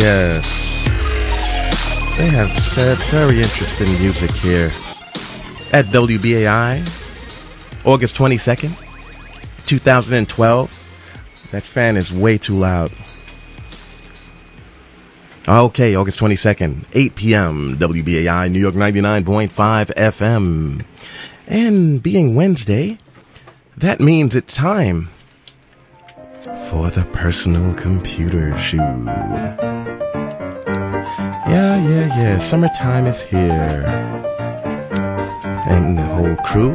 Yes. They have said very interesting music here at WBAI, August 22nd, 2012. That fan is way too loud. Okay, August 22nd, 8 p.m., WBAI, New York 99.5 FM. And being Wednesday, that means it's time for the personal computer shoe. Yeah. Summertime is here. And the whole crew.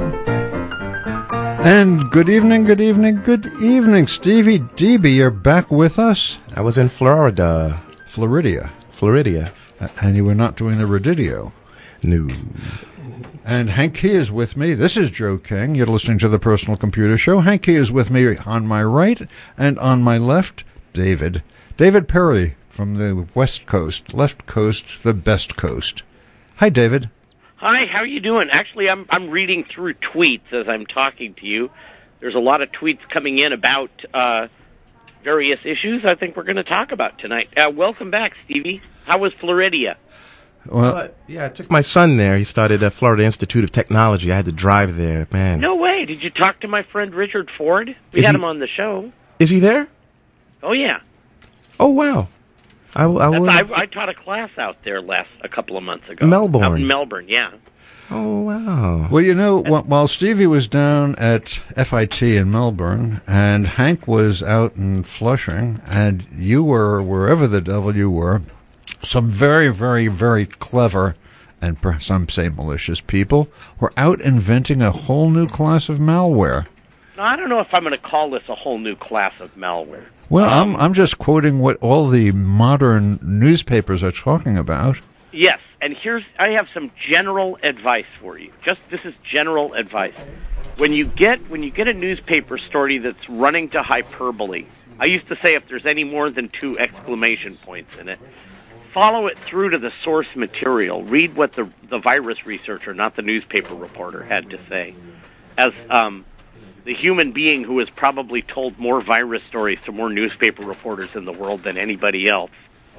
And good evening, Stevie Debe. You're back with us? I was in Florida. Florida. And you were not doing the Radidio? No. And Hank Key is with me. This is Joe King. You're listening to the Personal Computer Show. Hank Key is with me on my right, and on my left, David. David Perry from the West Coast. Left Coast, the best coast. Hi, David. Hi, how are you doing? Actually, I'm reading through tweets as I'm talking to you. There's a lot of tweets coming in about various issues I think we're going to talk about tonight. Welcome back, Stevie. How was Florida? Well, I took my son there. He started at Florida Institute of Technology. I had to drive there, man. No way. Did you talk to my friend Richard Ford? We had him on the show. Is he there? Oh, yeah. Oh, wow. I taught a class out there a couple of months ago. Melbourne. Out in Melbourne, yeah. Oh, wow. Well, you know, while Stevie was down at FIT in Melbourne, and Hank was out in Flushing, and you were wherever the devil you were, some very, very, very clever, and some say malicious people, were out inventing a whole new class of malware. Now, I don't know if I'm going to call this a whole new class of malware. Well, I'm just quoting what all the modern newspapers are talking about. Yes, and I have some general advice for you. This is general advice. When you get a newspaper story that's running to hyperbole, I used to say if there's any more than 2 exclamation points in it, follow it through to the source material. Read what the virus researcher, not the newspaper reporter, had to say. As the human being who has probably told more virus stories to more newspaper reporters in the world than anybody else,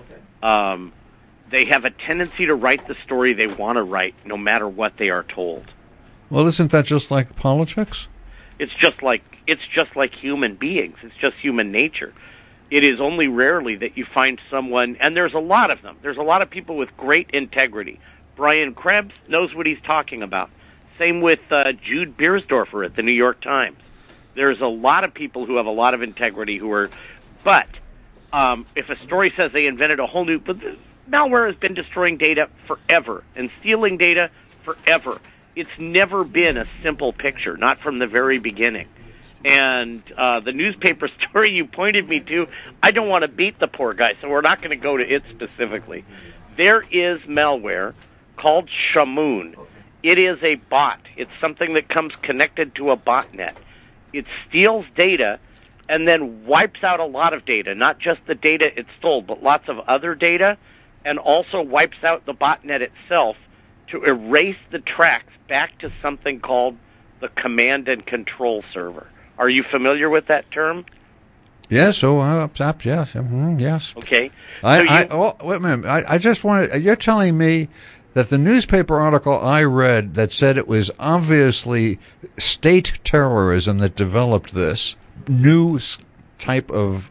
they have a tendency to write the story they want to write, no matter what they are told. Well, isn't that just like politics? It's just like human beings. It's just human nature. It is only rarely that you find someone, and there's a lot of them. There's a lot of people with great integrity. Brian Krebs knows what he's talking about. Same with Jude Biersdorfer at the New York Times. There's a lot of people who have a lot of integrity but if a story says they invented a whole new, but malware has been destroying data forever and stealing data forever. It's never been a simple picture, not from the very beginning. And the newspaper story you pointed me to, I don't want to beat the poor guy, so we're not going to go to it specifically. There is malware called Shamoon. It is a bot. It's something that comes connected to a botnet. It steals data and then wipes out a lot of data, not just the data it stole, but lots of other data, and also wipes out the botnet itself to erase the tracks back to something called the command and control server. Are you familiar with that term? Yes. Yes. Yes. Okay. Wait a minute. I just wanted. You're telling me that the newspaper article I read that said it was obviously state terrorism that developed this new type of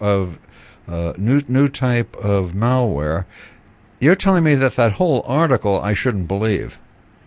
new type of malware. You're telling me that whole article I shouldn't believe.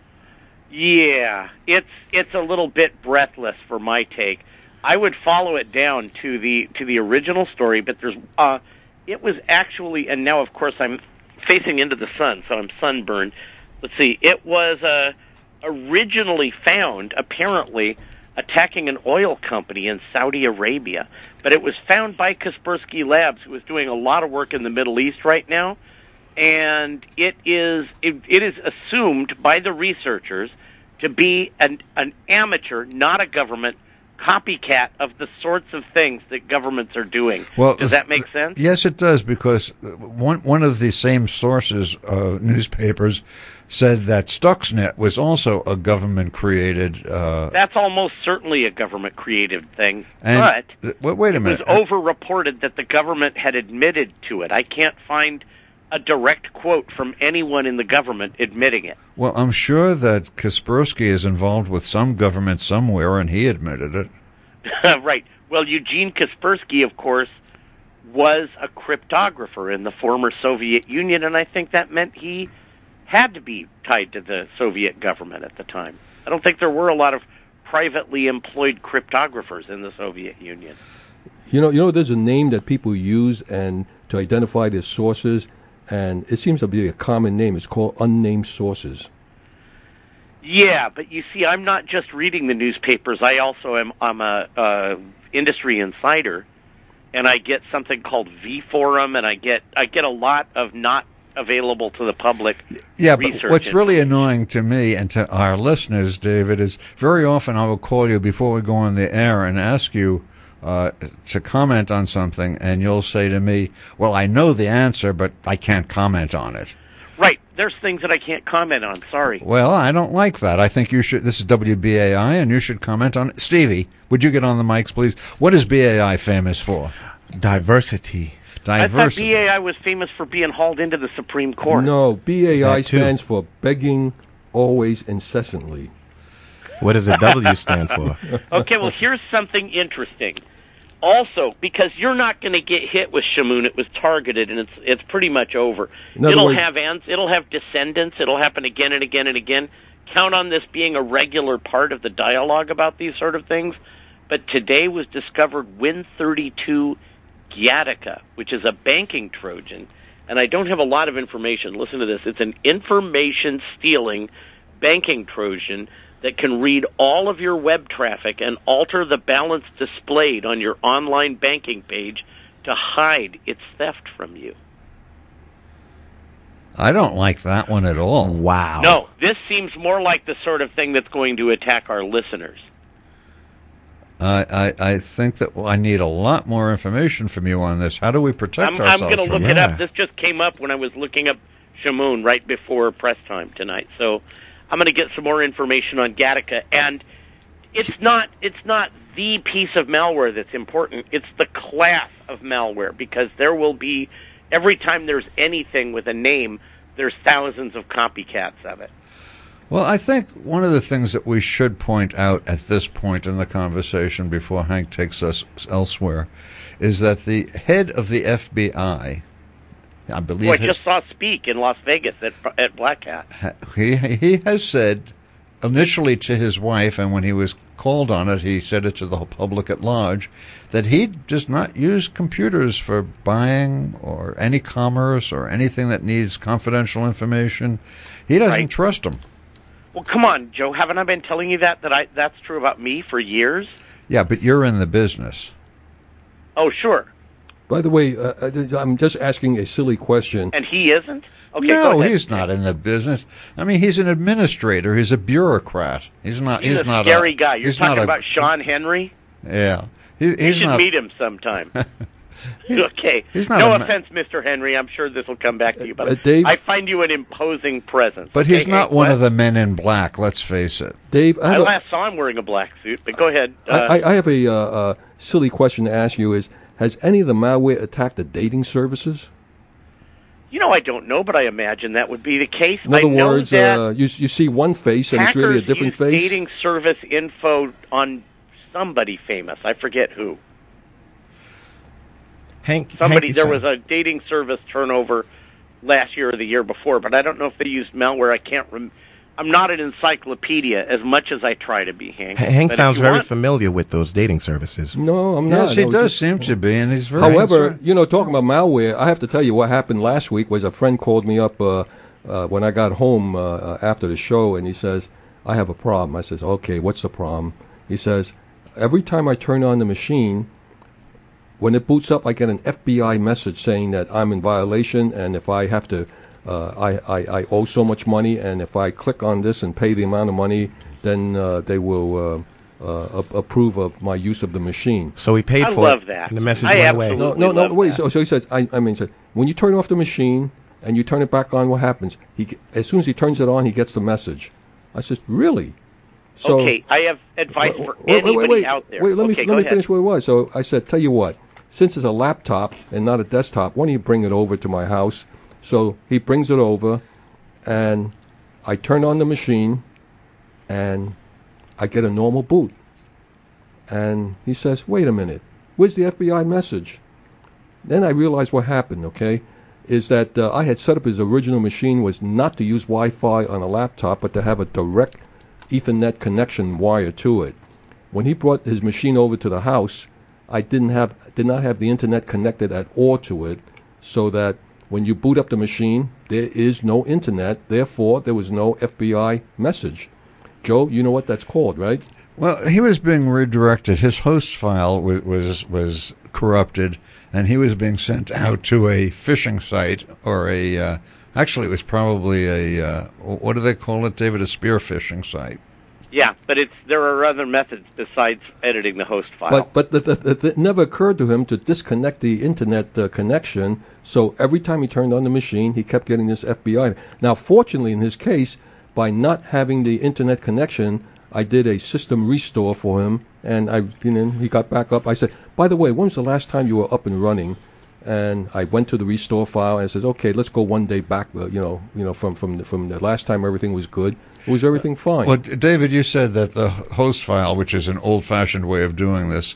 Yeah, it's a little bit breathless for my take. I would follow it down to the original story, but there's it was actually, and now of course I'm facing into the sun, so I'm sunburned. Let's see, it was originally found apparently attacking an oil company in Saudi Arabia, but it was found by Kaspersky Labs, who is doing a lot of work in the Middle East right now, and it is assumed by the researchers to be an amateur, not a government copycat of the sorts of things that governments are doing. Well, does that make sense? Yes, it does, because one of the same sources, newspapers, said that Stuxnet was also a government-created... That's almost certainly a government-created thing, but wait a minute. It was over-reported that the government had admitted to it. I can't find a direct quote from anyone in the government admitting it. Well, I'm sure that Kaspersky is involved with some government somewhere, and he admitted it. Right. Well, Eugene Kaspersky, of course, was a cryptographer in the former Soviet Union, and I think that meant he had to be tied to the Soviet government at the time. I don't think there were a lot of privately employed cryptographers in the Soviet Union. You know, there's a name that people use and to identify their sources, and it seems to be a common name. It's called unnamed sources. Yeah, but you see, I'm not just reading the newspapers. I also I'm a industry insider, and I get something called V-Forum, and I get a lot of not available to the public research. But what's really annoying to me and to our listeners, David, is very often I will call you before we go on the air and ask you to comment on something, and you'll say to me, well, I know the answer, but I can't comment on it. Right. There's things that I can't comment on. Sorry. Well, I don't like that. I think you should. This is WBAI, and you should comment on it. Stevie, would you get on the mics, please? What is BAI famous for? Diversity. I thought BAI was famous for being hauled into the Supreme Court. No, BAI stands for begging always incessantly. What does the W stand for? Okay, well, here's something interesting. Also, because you're not going to get hit with Shamoon, it was targeted, and it's pretty much over. It'll have descendants. It'll happen again and again and again. Count on this being a regular part of the dialogue about these sort of things. But today was discovered Win32 Gattaca, which is a banking Trojan, and I don't have a lot of information. Listen to this. It's an information-stealing banking Trojan that can read all of your web traffic and alter the balance displayed on your online banking page to hide its theft from you. I don't like that one at all. Wow. No, this seems more like the sort of thing that's going to attack our listeners. I think that I need a lot more information from you on this. How do we protect ourselves? I'm going to look it up. This just came up when I was looking up Shamoon right before press time tonight. So I'm going to get some more information on Gattaca, and it's not the piece of malware that's important. It's the class of malware, because there will be, every time there's anything with a name, there's thousands of copycats of it. Well, I think one of the things that we should point out at this point in the conversation before Hank takes us elsewhere is that the head of the FBI, I believe, I just saw speak in Las Vegas at Black Hat. He has said initially to his wife, and when he was called on it, he said it to the public at large, that he does not use computers for buying or any commerce or anything that needs confidential information. He doesn't trust them. Well, come on, Joe. Haven't I been telling you that's true about me for years? Yeah, but you're in the business. Oh, sure. By the way, I'm just asking a silly question. And he isn't? Okay, no, go ahead. He's not in the business. I mean, he's an administrator. He's a bureaucrat. He's not a scary guy. You're talking about Sean Henry? Yeah. You should meet him sometime. Okay. No offense, Mr. Henry. I'm sure this will come back to you. But Dave, I find you an imposing presence. But he's not one of the men in black, let's face it. Dave, I last saw him wearing a black suit, but go ahead. I have a silly question to ask you. Has any of the malware attacked the dating services? I don't know, but I imagine that would be the case. In other words, you see one face and it's really a different face? Dating service info on somebody famous. I forget who. There was a dating service turnover last year or the year before, but I don't know if they used malware. I can't remember. I'm not an encyclopedia as much as I try to be, Hank. Hank sounds very familiar with those dating services. No, I'm not. Yes, he does seem to be, and he's very... However, talking about malware, I have to tell you what happened last week was a friend called me up when I got home after the show, and he says, I have a problem. I says, okay, what's the problem? He says, every time I turn on the machine, when it boots up, I get an FBI message saying that I'm in violation, and if I have to... I owe so much money, and if I click on this and pay the amount of money, then they will approve of my use of the machine. So he paid for it. I love that. And the message went away. No, wait. So he says, when you turn off the machine and you turn it back on, what happens? As soon as he turns it on, he gets the message. I said, really? So, okay, I have advice for anybody out there. Let me finish what it was. So I said, tell you what, since it's a laptop and not a desktop, why don't you bring it over to my house? So he brings it over, and I turn on the machine, and I get a normal boot. And he says, wait a minute, where's the FBI message? Then I realized what happened, okay, is that I had set up his original machine was not to use Wi-Fi on a laptop, but to have a direct Ethernet connection wire to it. When he brought his machine over to the house, I did not have the internet connected at all to it, so that when you boot up the machine, there is no internet, therefore there was no FBI message. Joe, you know what that's called, right? Well, he was being redirected. His host file was corrupted, and he was being sent out to a phishing site, or actually it was probably what do they call it, David? A spear phishing site. Yeah, but there are other methods besides editing the host file. But it never occurred to him to disconnect the internet connection, so every time he turned on the machine, he kept getting this FBI. Now, fortunately, in his case, by not having the internet connection, I did a system restore for him, and he got back up. I said, by the way, when was the last time you were up and running? And I went to the restore file and says, okay, let's go one day back. From the last time everything was good. Was everything fine? Well, David, you said that the host file, which is an old-fashioned way of doing this,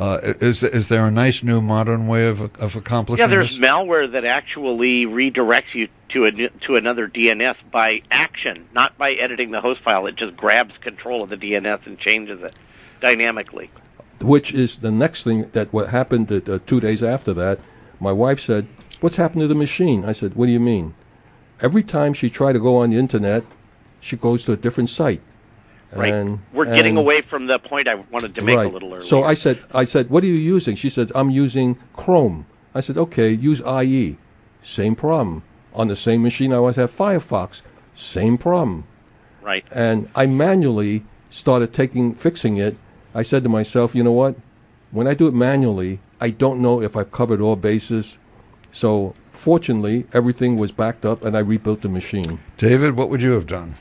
is there a nice new modern way of accomplishing this? Yeah, there's malware that actually redirects you to another DNS by action, not by editing the host file. It just grabs control of the DNS and changes it dynamically. Which is the next thing that what happened 2 days after that. My wife said, what's happened to the machine? I said, what do you mean? Every time she tried to go on the internet, she goes to a different site. Right. We're getting away from the point I wanted to make a little earlier. So I said, what are you using? She said, I'm using Chrome. I said, okay, use IE. Same problem. On the same machine, I always have Firefox. Same problem. Right. And I manually started fixing it. I said to myself, you know what? When I do it manually, I don't know if I've covered all bases. So fortunately, everything was backed up, and I rebuilt the machine. David, what would you have done?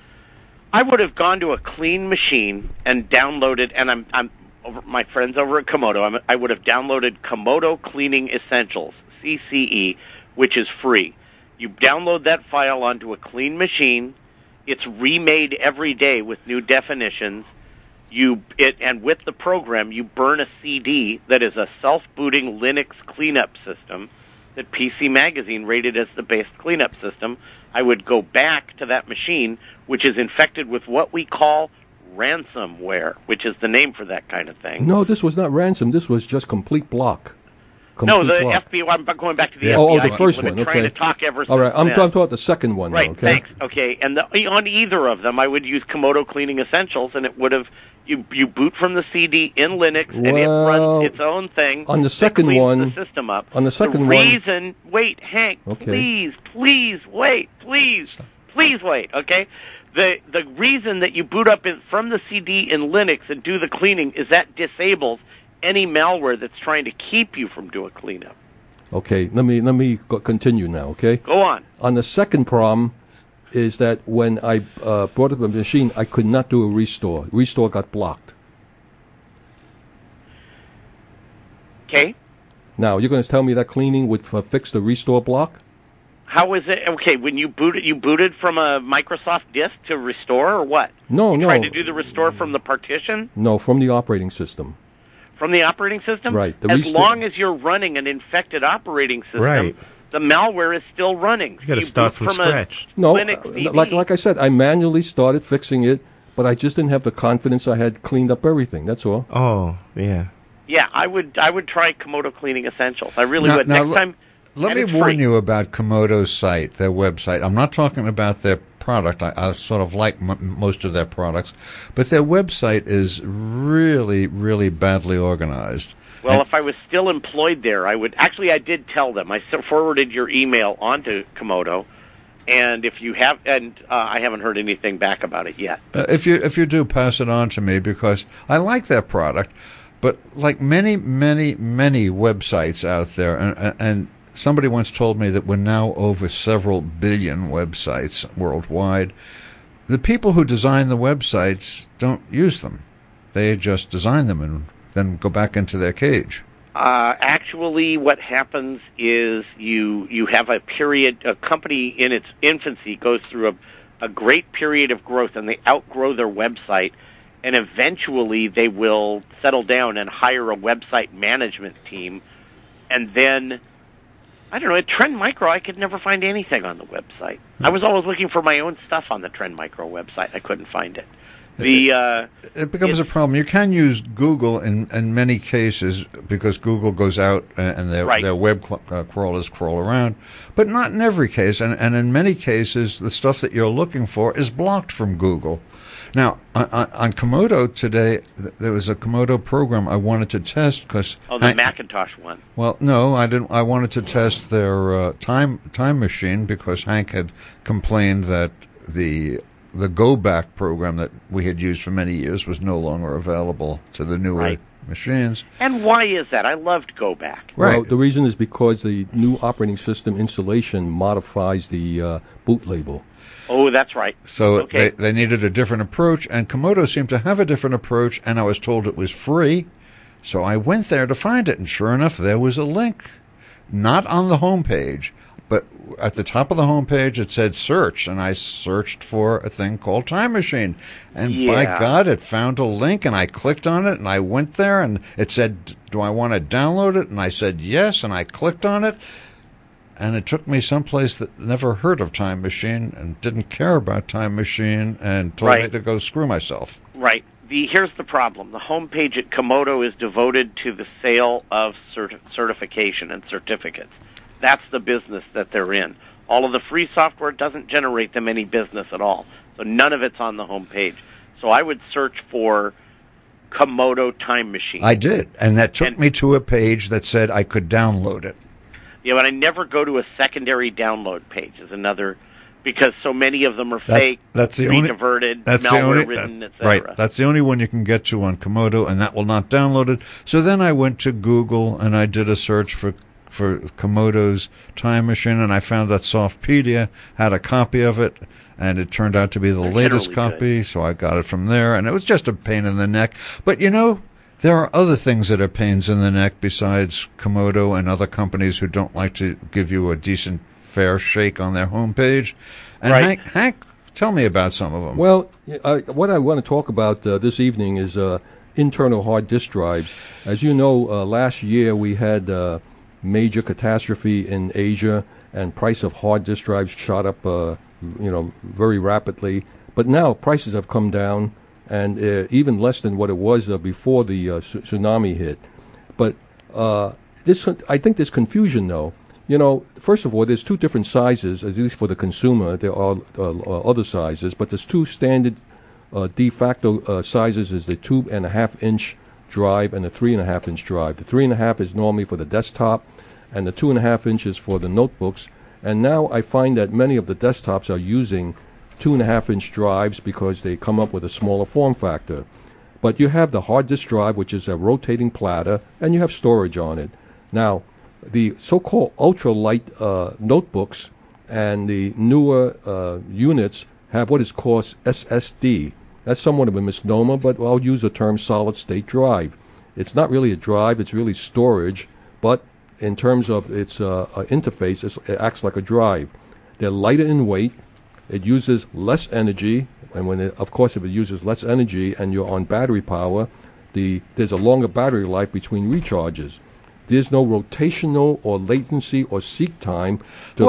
I would have gone to a clean machine and downloaded, and I'm over my friends over at Komodo. I would have downloaded Komodo Cleaning Essentials, CCE, which is free. You download that file onto a clean machine. It's remade every day with new definitions. And with the program, you burn a CD that is a self-booting Linux cleanup system that PC Magazine rated as the best cleanup system. I would go back to that machine, which is infected with what we call ransomware, which is the name for that kind of thing. No, this was not ransom. This was just complete block. FBI. I'm going back to the FBI. Oh, the first one. Okay. Trying to talk ever since all right, I'm then. talking about the second one. Right. Now, okay? Thanks. Okay, and on either of them, I would use Komodo Cleaning Essentials, and it would have you boot from the CD in Linux, and it runs its own thing. On the second one, the system up. On the second one, wait, Hank, okay. please wait, please wait. Okay. The reason that you boot up from the CD in Linux and do the cleaning is that disables any malware that's trying to keep you from doing cleanup. Okay, let me continue now, okay? Go on. On the second problem is that when I brought up the machine, I could not do a restore. Restore got blocked. Okay. Now, you're going to tell me that cleaning would fix the restore block? How is it? Okay, when you booted from a Microsoft disk to restore, or what? No. Tried to do the restore from the partition? No, from the operating system. From the operating system? Right. As long as you're running an infected operating system, right, the malware is still running. You got to start from scratch. No, like I said, I manually started fixing it, but I just didn't have the confidence I had cleaned up everything. That's all. Oh, yeah. Yeah, I would try Komodo Cleaning Essentials. I really would. Next time. Let me warn you about Komodo's site, their website. I'm not talking about their product. I sort of like most of their products, but their website is really, really badly organized. Well, if I was still employed there, I would. Actually, I did tell them. I forwarded your email onto Komodo, and if you have, I haven't heard anything back about it yet. If you do, pass it on to me, because I like their product, but like many, many, many websites out there, and somebody once told me that we're now over several billion websites worldwide. The people who design the websites don't use them. They just design them and then go back into their cage. Actually, what happens is you have a company in its infancy goes through a great period of growth, and they outgrow their website, and eventually they will settle down and hire a website management team, and then, I don't know, at Trend Micro, I could never find anything on the website. I was always looking for my own stuff on the Trend Micro website. I couldn't find it. It becomes a problem. You can use Google in many cases because Google goes out and their web crawlers crawl around, but not in every case. And in many cases, the stuff that you're looking for is blocked from Google. Now, on Komodo today, there was a Komodo program I wanted to test because the Macintosh one. Well, no, I didn't. I wanted to test their time machine because Hank had complained that the Go Back program that we had used for many years was no longer available to the newer machines. And why is that? I loved Go Back. Right. Well, the reason is because the new operating system installation modifies the boot label. Oh, that's right. So they needed a different approach, and Komodo seemed to have a different approach, and I was told it was free. So I went there to find it, and sure enough, there was a link. Not on the home page, but at the top of the home page it said search, and I searched for a thing called Time Machine. And by God, it found a link, and I clicked on it, and I went there, and it said, do I want to download it? And I said yes, and I clicked on it. And it took me someplace that never heard of Time Machine and didn't care about Time Machine and told me to go screw myself. Right. Here's the problem. The homepage at Komodo is devoted to the sale of certification and certificates. That's the business that they're in. All of the free software doesn't generate them any business at all. So none of it's on the homepage. So I would search for Komodo Time Machine. I did. And that took me to a page that said I could download it. Yeah, but I never go to a secondary download page. Is another, because so many of them are fake, diverted, malware-ridden, etc. Right. That's the only one you can get to on Komodo, and that will not download it. So then I went to Google and I did a search for Komodo's Time Machine, and I found that Softpedia had a copy of it, and it turned out to be the latest copy. Good. So I got it from there, and it was just a pain in the neck. But you know, there are other things that are pains in the neck besides Komodo and other companies who don't like to give you a decent, fair shake on their homepage. And Hank, tell me about some of them. Well, what I want to talk about this evening is internal hard disk drives. As you know, last year we had major catastrophe in Asia, and price of hard disk drives shot up, very rapidly. But now prices have come down, and even less than what it was before the tsunami hit. But I think there's confusion, though. You know, first of all, there's two different sizes, at least for the consumer. There are other sizes, but there's two standard de facto sizes is the 2.5-inch drive and the 3.5-inch drive. The 3.5 is normally for the desktop, and the 2.5 inches for the notebooks. And now I find that many of the desktops are using 2.5-inch drives because they come up with a smaller form factor. But you have the hard disk drive, which is a rotating platter, and you have storage on it. Now, the so-called ultralight notebooks and the newer units have what is called SSD. That's somewhat of a misnomer, but I'll use the term solid-state drive. It's not really a drive, it's really storage, but in terms of its interface, it acts like a drive. They're lighter in weight, it uses less energy, and if it uses less energy and you're on battery power, there's a longer battery life between recharges. There's no rotational or latency or seek time.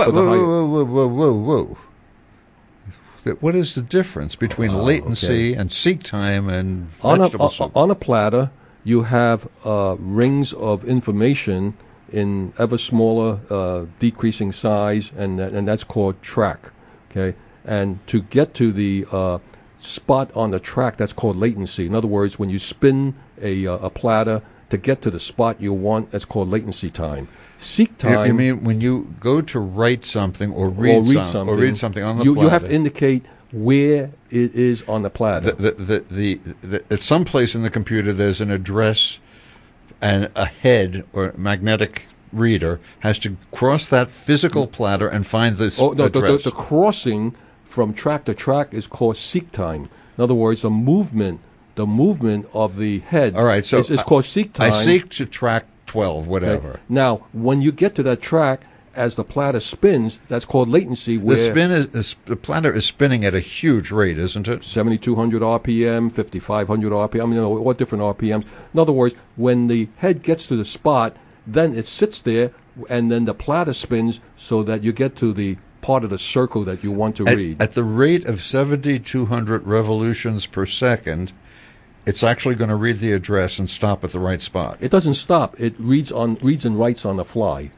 Whoa. What is the difference between latency and seek time and vegetable soup? On a platter, you have rings of information in ever smaller, decreasing size, and that's called track. Okay, and to get to the spot on the track, that's called latency. In other words, when you spin a platter to get to the spot you want, that's called latency time. Seek time. You mean when you go to write something or read something on the platter? You have to indicate where it is on the platter. At some place in the computer, there's an address, and a head or magnetic reader has to cross that physical platter and find this address. The crossing from track to track is called seek time. In other words, the movement of the head is called seek time. I seek to track 12, whatever. Okay? Now, when you get to that track, as the platter spins, that's called latency. Where The platter is spinning at a huge rate, isn't it? 7,200 RPM, 5,500 RPM, all different RPMs. In other words, when the head gets to the spot, then it sits there, and then the platter spins so that you get to the part of the circle that you want to read. At the rate of 7,200 revolutions per second, it's actually going to read the address and stop at the right spot. It doesn't stop. It reads and writes on the fly.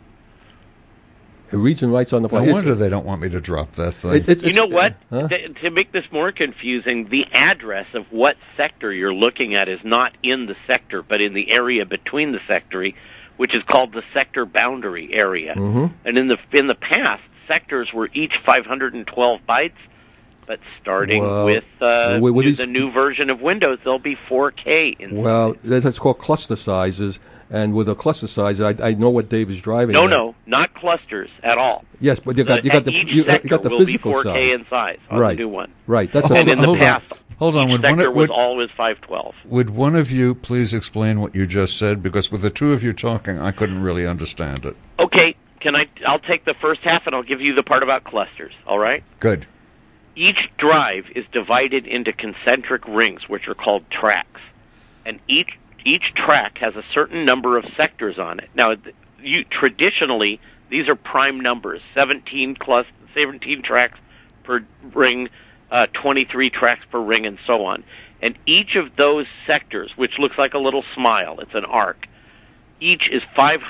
It reads and writes on the fly. No wonder they don't want me to drop that thing. You know what? Huh? To make this more confusing, the address of what sector you're looking at is not in the sector, but in the area between the sector, which is called the sector boundary area. Mm-hmm. And in the past, sectors were each 512 bytes, but starting with the new version of Windows, they'll be 4K. Well, that's called cluster sizes. And with a cluster size, I know what Dave is driving at. No, not clusters at all. Yes, but you got the physical will be 4K size. in size on right. the new one. Right. That's and in the past, hold on. Each sector was always 512. Would one of you please explain what you just said? Because with the two of you talking, I couldn't really understand it. Okay, I'll take the first half and I'll give you the part about clusters. All right. Good. Each drive is divided into concentric rings, which are called tracks, and each track has a certain number of sectors on it. Now, traditionally, these are prime numbers, 17 tracks per ring, 23 tracks per ring, and so on. And each of those sectors, which looks like a little smile, it's an arc, each is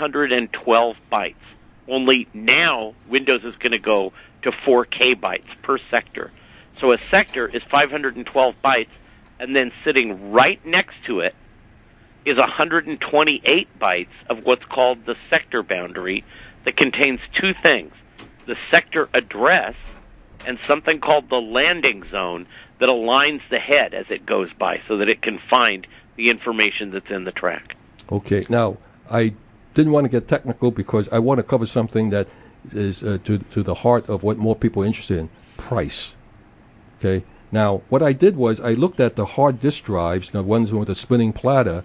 512 bytes. Only now, Windows is going to go to 4K bytes per sector. So a sector is 512 bytes, and then sitting right next to it is 128 bytes of what's called the sector boundary that contains two things, the sector address and something called the landing zone that aligns the head as it goes by so that it can find the information that's in the track. Okay, now, I didn't want to get technical because I want to cover something that is to the heart of what more people are interested in, price. Okay, now, what I did was I looked at the hard disk drives, the ones with the spinning platter.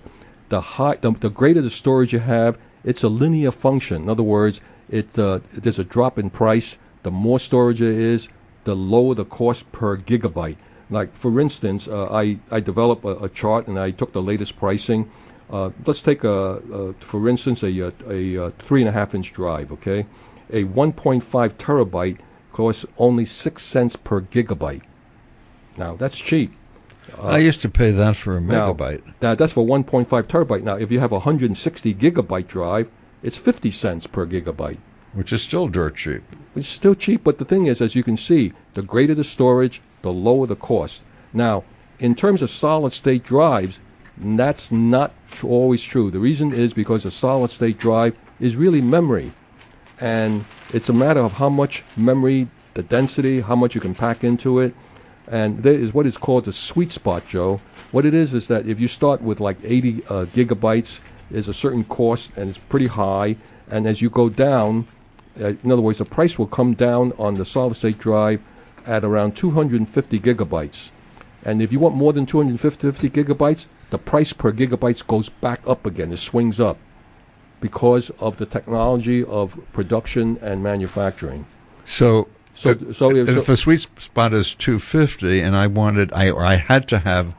The greater the storage you have, it's a linear function. In other words, there's a drop in price. The more storage there is, the lower the cost per gigabyte. Like, for instance, I developed a chart and I took the latest pricing. Let's take, for instance, a 3.5-inch drive, okay? A 1.5 terabyte costs only 6 cents per gigabyte. Now, that's cheap. I used to pay that for a megabyte. Now, that's for 1.5 terabyte. Now, if you have a 160 gigabyte drive, it's 50 cents per gigabyte. Which is still dirt cheap. It's still cheap, but the thing is, as you can see, the greater the storage, the lower the cost. Now, in terms of solid-state drives, that's not always true. The reason is because a solid-state drive is really memory. And it's a matter of how much memory, the density, how much you can pack into it. And there is what is called the sweet spot, Joe. What it is that if you start with like 80 gigabytes, there's a certain cost, and it's pretty high. And as you go down, in other words, the price will come down on the solid-state drive at around 250 gigabytes. And if you want more than 250 gigabytes, the price per gigabytes goes back up again. It swings up because of the technology of production and manufacturing. So if the sweet spot is 250 and I had to have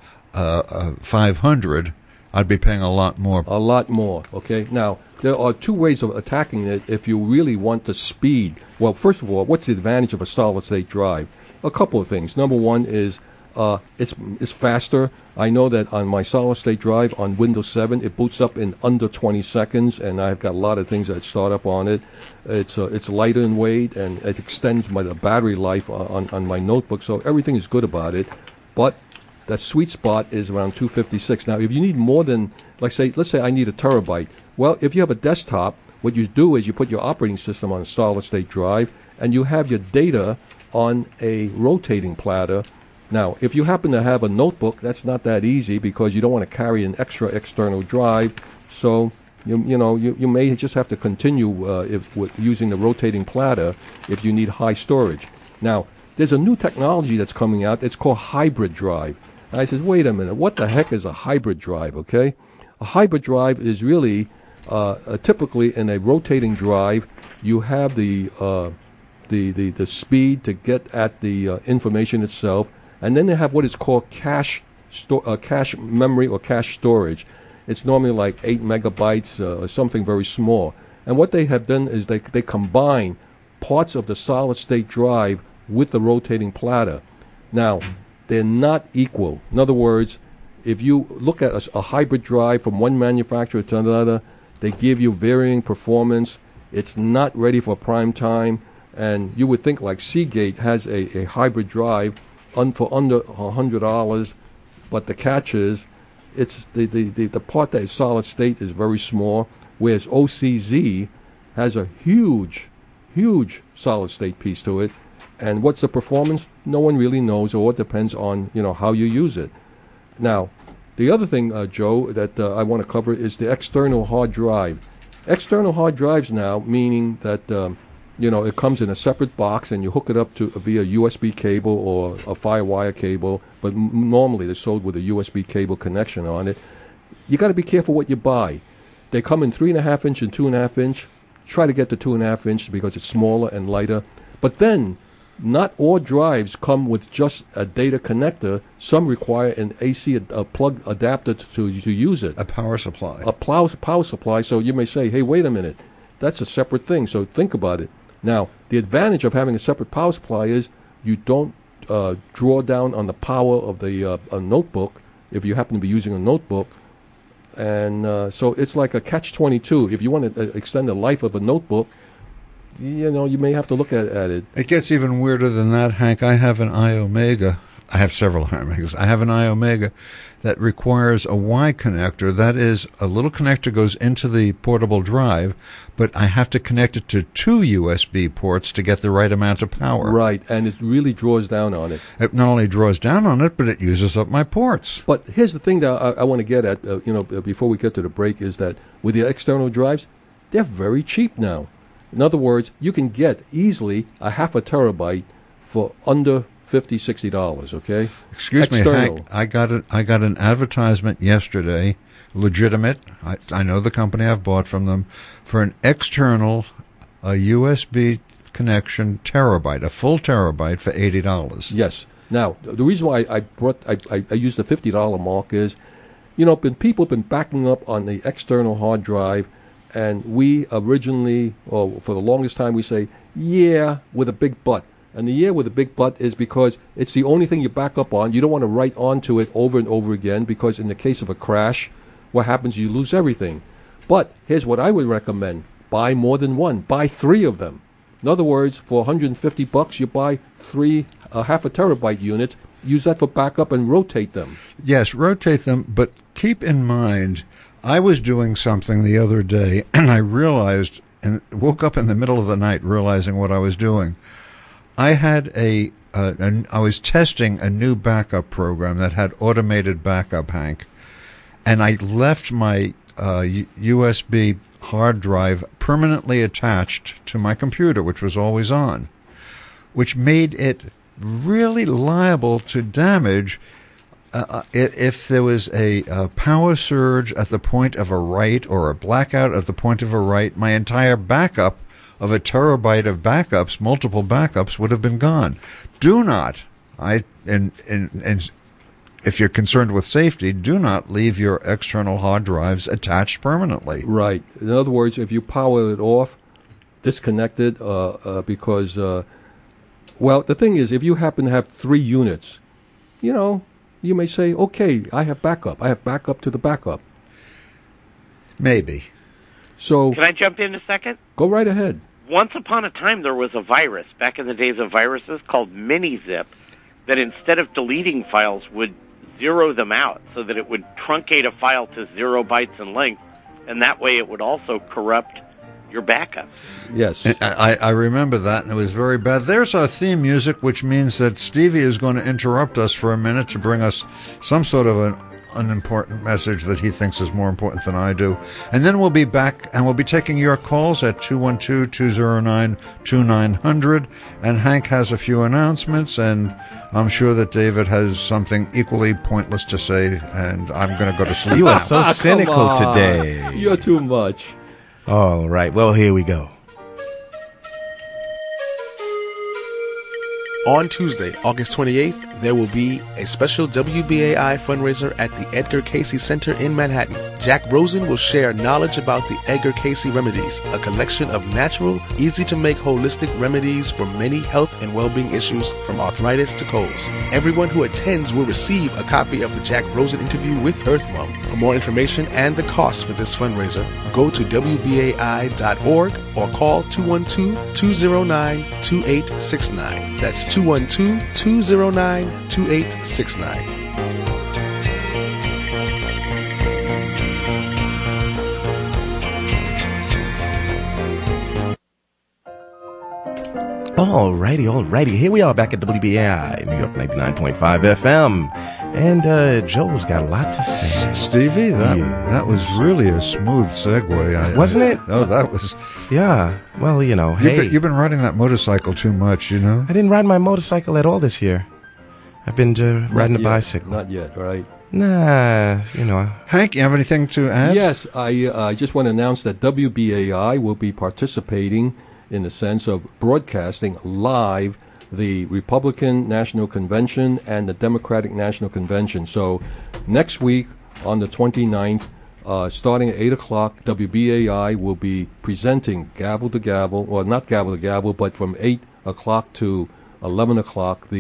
500, I'd be paying a lot more. A lot more, okay? Now, there are two ways of attacking it if you really want the speed. Well, first of all, what's the advantage of a solid-state drive? A couple of things. Number one is it's faster. I know that on my solid-state drive on Windows 7, it boots up in under 20 seconds, and I've got a lot of things that start up on it. It's lighter in weight, and it extends the battery life on my notebook, so everything is good about it. But that sweet spot is around 256. Now, if you need more than, let's say I need a terabyte. Well, if you have a desktop, what you do is you put your operating system on a solid-state drive, and you have your data on a rotating platter. Now, if you happen to have a notebook, that's not that easy because you don't want to carry an extra external drive. So, you may just have to continue with using the rotating platter if you need high storage. Now, there's a new technology that's coming out. It's called hybrid drive. And I said, wait a minute, what the heck is a hybrid drive, okay? A hybrid drive is really Typically, in a rotating drive, you have the speed to get at the information itself, and then they have what is called cache memory or cache storage. It's normally like 8 megabytes or something very small. And what they have done is they combine parts of the solid-state drive with the rotating platter. Now, they're not equal. In other words, if you look at a hybrid drive from one manufacturer to another, they give you varying performance. It's not ready for prime time. And you would think like Seagate has a hybrid drive for under $100, but the catch is it's the part that is solid state is very small, whereas OCZ has a huge solid state piece to it. And what's the performance? No one really knows, or it depends on how you use it. Now, the other thing, Joe, that I want to cover is the external hard drive. External hard drives now, meaning that it comes in a separate box and you hook it up to via USB cable or a FireWire cable, but normally they're sold with a USB cable connection on it. You got to be careful what you buy. They come in 3.5 inch and 2.5 inch. Try to get the 2.5 inch because it's smaller and lighter. But then, not all drives come with just a data connector. Some require an AC a plug adapter to use it. A power supply. A power supply. So you may say, hey, wait a minute. That's a separate thing. So think about it. Now, the advantage of having a separate power supply is you don't draw down on the power of the a notebook if you happen to be using a notebook. And so it's like a catch-22. If you want to extend the life of a notebook, you may have to look at it. It gets even weirder than that, Hank. I have an iOmega. I have several iOmegas. I have an iOmega that requires a Y connector. That is, a little connector goes into the portable drive, but I have to connect it to 2 USB ports to get the right amount of power. Right, and it really draws down on it. It not only draws down on it, but it uses up my ports. But here's the thing that I want to get at, before we get to the break, is that with the external drives, they're very cheap now. In other words, you can get easily a half a terabyte for under $50, $60, okay? Excuse me, Hank. I got an advertisement yesterday, legitimate. I know the company. I've bought from them for an external USB connection terabyte, a full terabyte for $80. Yes. Now, the reason why I used the $50 mark is, people have been backing up on the external hard drive. And we originally, or for the longest time, we say, yeah, with a big butt. And the yeah with a big butt is because it's the only thing you back up on. You don't want to write onto it over and over again because in the case of a crash, what happens, you lose everything. But here's what I would recommend. Buy more than one. Buy 3 of them. In other words, for $150, you buy 3 half a terabyte units. Use that for backup and rotate them. Yes, rotate them, but keep in mind, I was doing something the other day, and I realized, and woke up in the middle of the night realizing what I was doing. I had I was testing a new backup program that had automated backup, Hank, and I left my USB hard drive permanently attached to my computer, which was always on, which made it really liable to damage. If there was a power surge at the point of a write or a blackout at the point of a write, my entire backup of a terabyte of backups, multiple backups, would have been gone. Do not, and if you're concerned with safety, do not leave your external hard drives attached permanently. Right. In other words, if you power it off, disconnect it, because, the thing is, if you happen to have 3 units, you may say, okay, I have backup. I have backup to the backup. Maybe. So, can I jump in a second? Go right ahead. Once upon a time, there was a virus, back in the days of viruses, called MiniZip, that instead of deleting files, would zero them out so that it would truncate a file to 0 bytes in length, and that way it would also corrupt your backup. Yes. I remember that, and it was very bad. There's our theme music, which means that Stevie is going to interrupt us for a minute to bring us some sort of an unimportant message that he thinks is more important than I do. And then we'll be back, and we'll be taking your calls at 212-209-2900. And Hank has a few announcements, and I'm sure that David has something equally pointless to say, and I'm going to go to sleep. You are so cynical today. You're too much. All right. Well, here we go. On Tuesday, August 28th, there will be a special WBAI fundraiser at the Edgar Cayce Center in Manhattan. Jack Rosen will share knowledge about the Edgar Cayce Remedies, a collection of natural, easy-to-make holistic remedies for many health and well-being issues from arthritis to colds. Everyone who attends will receive a copy of the Jack Rosen interview with Earth Mom. For more information and the cost for this fundraiser, go to WBAI.org or call 212-209-2869. That's 212-209-2869. Alrighty. Here we are back at WBAI, New York 99.5 FM. And Joe's got a lot to say. Stevie, that was really a smooth segue. Wasn't it? Oh, that was... Yeah. Well, you know, You've been riding that motorcycle too much, you know? I didn't ride my motorcycle at all this year. I've been riding a bicycle. Not yet, right? Nah, you know. Hank, you have anything to add? Yes, I just want to announce that WBAI will be participating in the sense of broadcasting live the Republican National Convention and the Democratic National Convention. So next week on the 29th, starting at 8 o'clock, WBAI will be presenting gavel to gavel, or not gavel to gavel, but from 8 o'clock to 11 o'clock,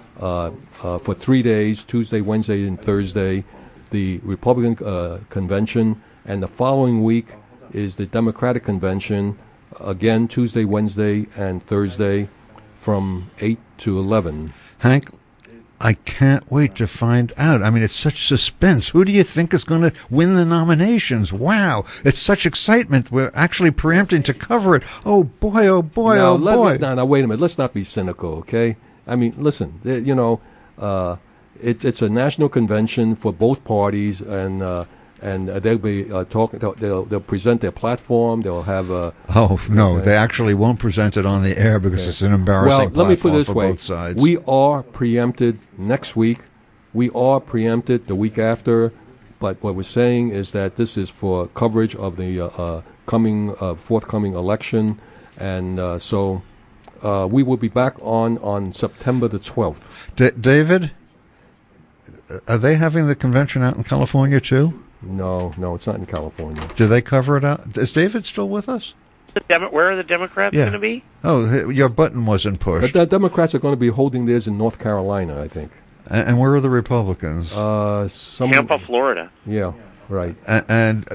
for 3 days, Tuesday, Wednesday, and Thursday, the Republican Convention, and the following week is the Democratic Convention, again, Tuesday, Wednesday, and Thursday, from 8 to 11. Hank, I can't wait to find out. I mean, it's such suspense. Who do you think is going to win the nominations? Wow, it's such excitement. We're actually preempting to cover it. Oh, boy, oh, boy, now, oh, boy. Now, wait a minute. Let's not be cynical, okay? I mean, listen, you know, it's a national convention for both parties, and they'll be talking. They'll present their platform. They'll have. Oh no, they actually won't present it on the air because it's an embarrassing. Well, let me put it this way: both sides. We are preempted next week. We are preempted the week after. But what we're saying is that this is for coverage of the forthcoming election, and so we will be back on September the 12th. David, are they having the convention out in California too? No, it's not in California. Do they cover it out? Is David still with us? Where are the Democrats going to be? Oh, your button wasn't pushed. But the Democrats are going to be holding theirs in North Carolina, I think. And where are the Republicans? Tampa, Florida. Yeah, right. And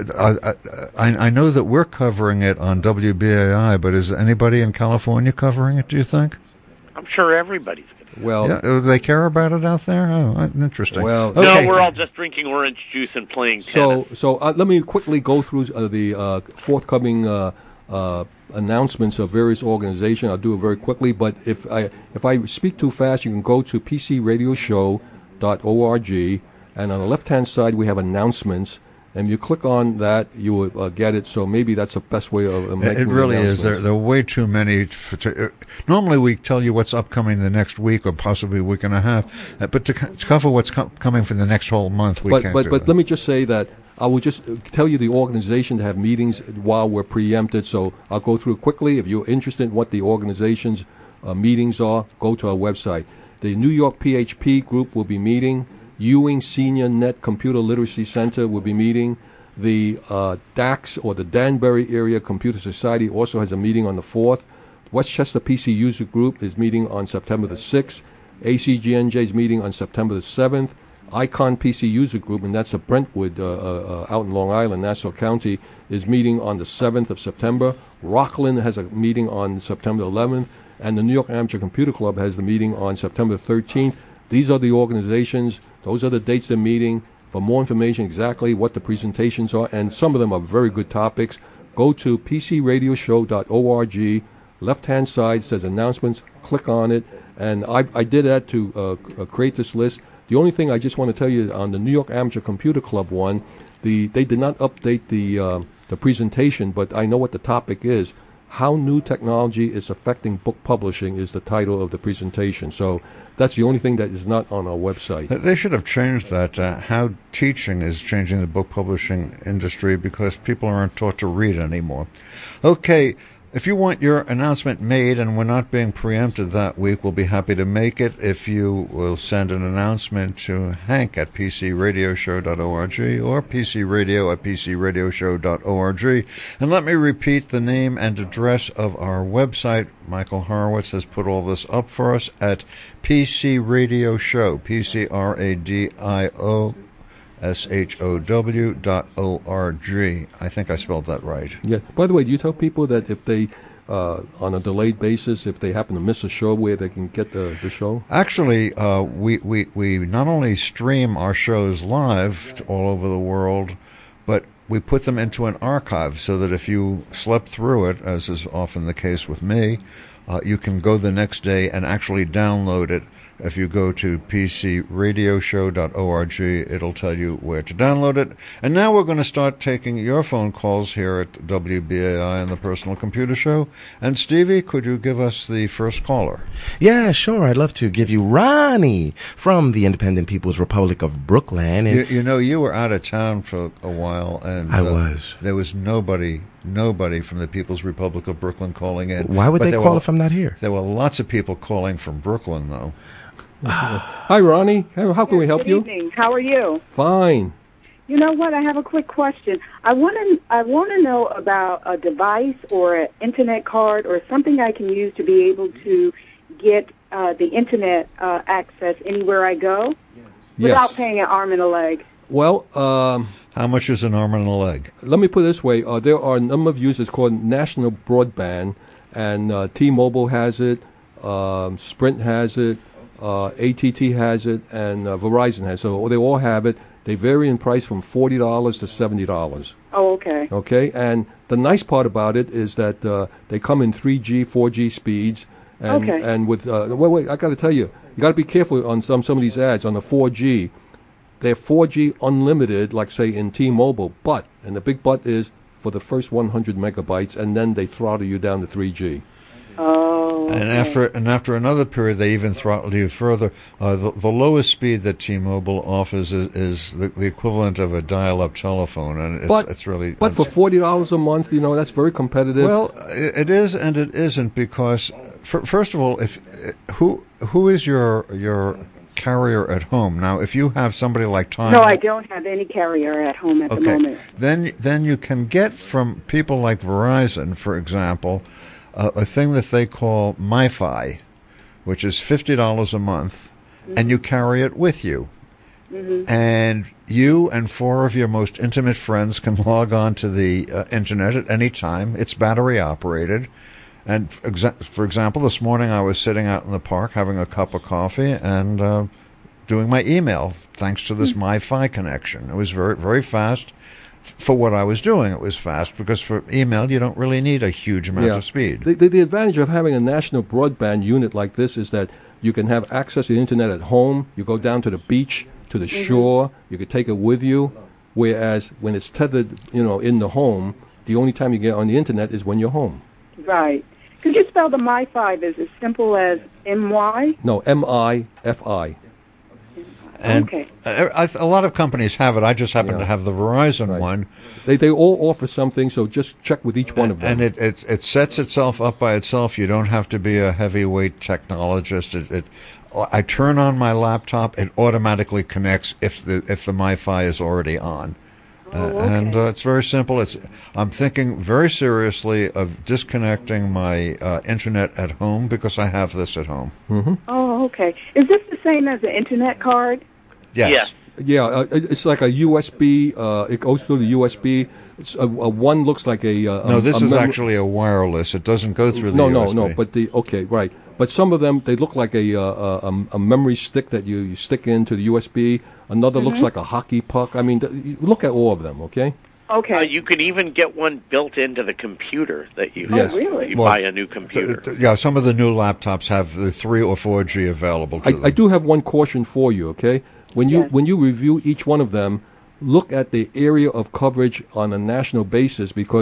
I know that we're covering it on WBAI, but is anybody in California covering it, do you think? I'm sure everybody's going to. Well, yeah, do they care about it out there? Oh, interesting. Well, okay. No, we're all just drinking orange juice and playing tennis. So let me quickly go through the forthcoming announcements of various organizations. I'll do it very quickly, but if I speak too fast, you can go to pcradioshow.org, and on the left-hand side we have announcements. And you click on that, you will get it. So maybe that's the best way of making it. Really is. There are way too many. Normally, we tell you what's upcoming the next week or possibly a week and a half. But to cover what's coming for the next whole month, we can't do that. But let me just say that I will just tell you the organizations that have meetings while we're preempted. So I'll go through it quickly. If you're interested in what the organization's meetings are, go to our website. The New York PHP group will be meeting. Ewing Senior Net Computer Literacy Center will be meeting. The DAX, or the Danbury Area Computer Society, also has a meeting on the 4th. Westchester PC User Group is meeting on September the 6th. ACGNJ is meeting on September the 7th. Icon PC User Group, and that's a Brentwood out in Long Island, Nassau County, is meeting on the 7th of September. Rockland has a meeting on September 11th. And the New York Amateur Computer Club has the meeting on September 13th. These are the organizations. Those are the dates they're meeting. For more information, exactly what the presentations are, and some of them are very good topics, go to pcradioshow.org. Left-hand side says announcements. Click on it. And I did that to create this list. The only thing I just want to tell you on the New York Amateur Computer Club one, they did not update the presentation, but I know what the topic is. How New Technology is Affecting Book Publishing is the title of the presentation. So that's the only thing that is not on our website. They should have changed that. How teaching is changing the book publishing industry, because people aren't taught to read anymore. Okay. If you want your announcement made and we're not being preempted that week, we'll be happy to make it. If you will send an announcement to Hank at pcradioshow.org or pcradio@pcradioshow.org. And let me repeat the name and address of our website. Michael Horowitz has put all this up for us at PC Radio Show, PCRADIO. SHOW.org. I think I spelled that right. Yeah. By the way, do you tell people that if they, on a delayed basis, if they happen to miss a show, where they can get the show? Actually, we not only stream our shows live all over the world, but we put them into an archive so that if you slept through it, as is often the case with me, you can go the next day and actually download it. If you go to pcradioshow.org, it'll tell you where to download it. And now we're going to start taking your phone calls here at WBAI and the Personal Computer Show. And Stevie, could you give us the first caller? Yeah, sure. I'd love to give you Ronnie from the Independent People's Republic of Brooklyn. And You know, you were out of town for a while, and I was. There was nobody from the People's Republic of Brooklyn calling in. Why would they call if I'm not here? There were lots of people calling from Brooklyn, though. Hi, Ronnie. How can we help you? Good evening. How are you? Fine. You know what? I have a quick question. I want to know about a device or an internet card or something I can use to be able to get the internet access anywhere I go without paying an arm and a leg. Well, how much is an arm and a leg? Let me put it this way. There are a number of users called National Broadband, and T-Mobile has it, Sprint has it, ATT has it, and Verizon has it. So they all have it. They vary in price from $40 to $70. Oh, okay. Okay, and the nice part about it is that they come in 3G, 4G speeds. And, okay. And with wait, I got to tell you, you got to be careful on some of these ads on the 4G. They're 4G unlimited, like say in T-Mobile, and the big but is for the first 100 megabytes, and then they throttle you down to 3G. Oh. Okay. And after another period, they even throttle you further. The lowest speed that T-Mobile offers is the equivalent of a dial-up telephone, and it's really. But for $40 a month, that's very competitive. Well, it is and it isn't, because first of all, who is your carrier at home? Now, if you have somebody like Time... No, I don't have any carrier at home at the moment. Then you can get from people like Verizon, for example, a thing that they call MiFi, which is $50 a month, and you carry it with you. Mm-hmm. And you and 4 of your most intimate friends can log on to the internet at any time. It's battery operated. And for example, this morning I was sitting out in the park having a cup of coffee and doing my email thanks to this MiFi connection. It was very, very fast. For what I was doing, it was fast, because for email you don't really need a huge amount of speed. The advantage of having a national broadband unit like this is that you can have access to the internet at home. You go down to the beach, to the shore. You could take it with you. Whereas when it's tethered, in the home, the only time you get on the internet is when you're home. Right. Could you spell the MiFi as simple as M-Y? No, M-I-F-I. And okay. A lot of companies have it. I just happen to have the Verizon one. They all offer something, so just check with each one of them. And it sets itself up by itself. You don't have to be a heavyweight technologist. I turn on my laptop, it automatically connects if the MiFi is already on. Okay. And it's very simple. I'm thinking very seriously of disconnecting my internet at home, because I have this at home. Mm-hmm. Oh, okay. Is this the same as the internet card? Yes. Yeah, it's like a USB. It goes through the USB. It's one looks like a. No, this is actually a wireless. It doesn't go through the USB. No. But right. But some of them, they look like a memory stick that you stick into the USB. Another looks like a hockey puck. I mean, look at all of them. Okay. Okay. You could even get one built into the computer that you Yes. Oh, really? you buy a new computer. Yeah, some of the new laptops have the 3 or 4G available to them. I do have one caution for you. Okay. When you review each one of them, look at the area of coverage on a national basis, because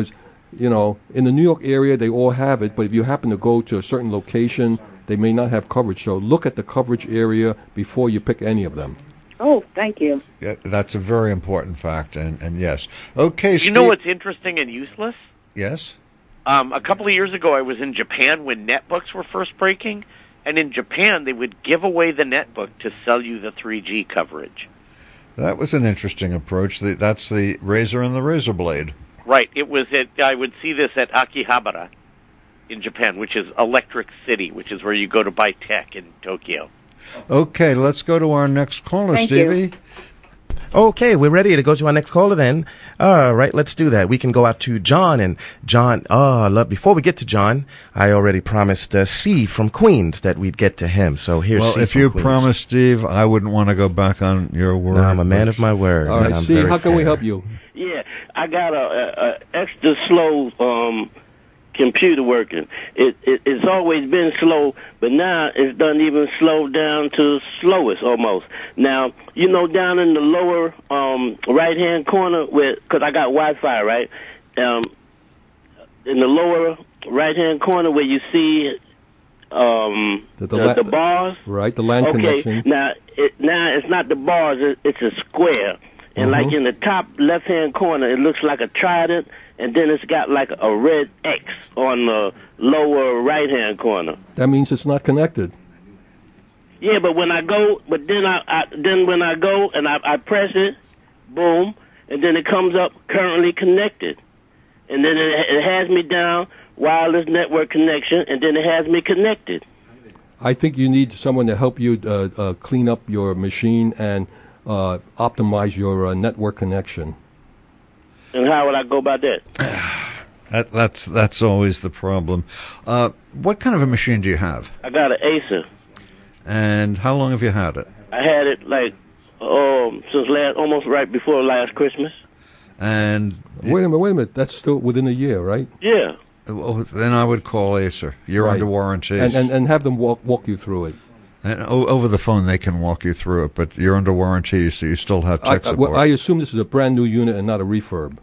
you know, in the New York area, they all have it, but if you happen to go to a certain location, they may not have coverage. So look at the coverage area before you pick any of them. Oh, thank you. Yeah, that's a very important fact, and yes. Okay, Steve. You know what's interesting and useless? Yes? A couple of years ago, I was in Japan when netbooks were first breaking, and in Japan, they would give away the netbook to sell you the 3G coverage. That was an interesting approach. That's the razor and the razor blade. Right. It was I would see this at Akihabara in Japan, which is Electric City, which is where you go to buy tech in Tokyo. Okay, let's go to our next caller, Thank Stevie. you. Okay, we're ready to go to our next caller then. All right, let's do that. We can go out to John. And John, before we get to John, I already promised C from Queens that we'd get to him. So here's Well, C if from you Queens. promise, Steve, I wouldn't want to go back on your word. No, I'm a man of my word. All right, and I'm C, very how can we fair. help you? Yeah, I got a extra slow computer working. It's always been slow, but now it's done even slowed down to slowest almost. Now, you know, down in the lower right-hand corner, because I got Wi-Fi, right? In the lower right-hand corner where you see the bars. Right, the LAN connection. Now it's not the bars, it's a square. And like in the top left-hand corner, it looks like a trident, and then it's got like a red X on the lower right-hand corner. That means it's not connected. Yeah, but when I go, then when I go and I press it, boom, and then it comes up currently connected, and then it has me down wireless network connection, and then it has me connected. I think you need someone to help you clean up your machine and optimize your network connection. And how would I go about that? That's always the problem. What kind of a machine do you have? I got an Acer. And how long have you had it? I had it like since almost right before last Christmas. And wait a minute. That's still within a year, right? Yeah. Then I would call Acer. You're Right. under warranty. And have them walk you through it. And over the phone, they can walk you through it, but you're under warranty, so you still have tech support. I assume this is a brand new unit and not a refurb.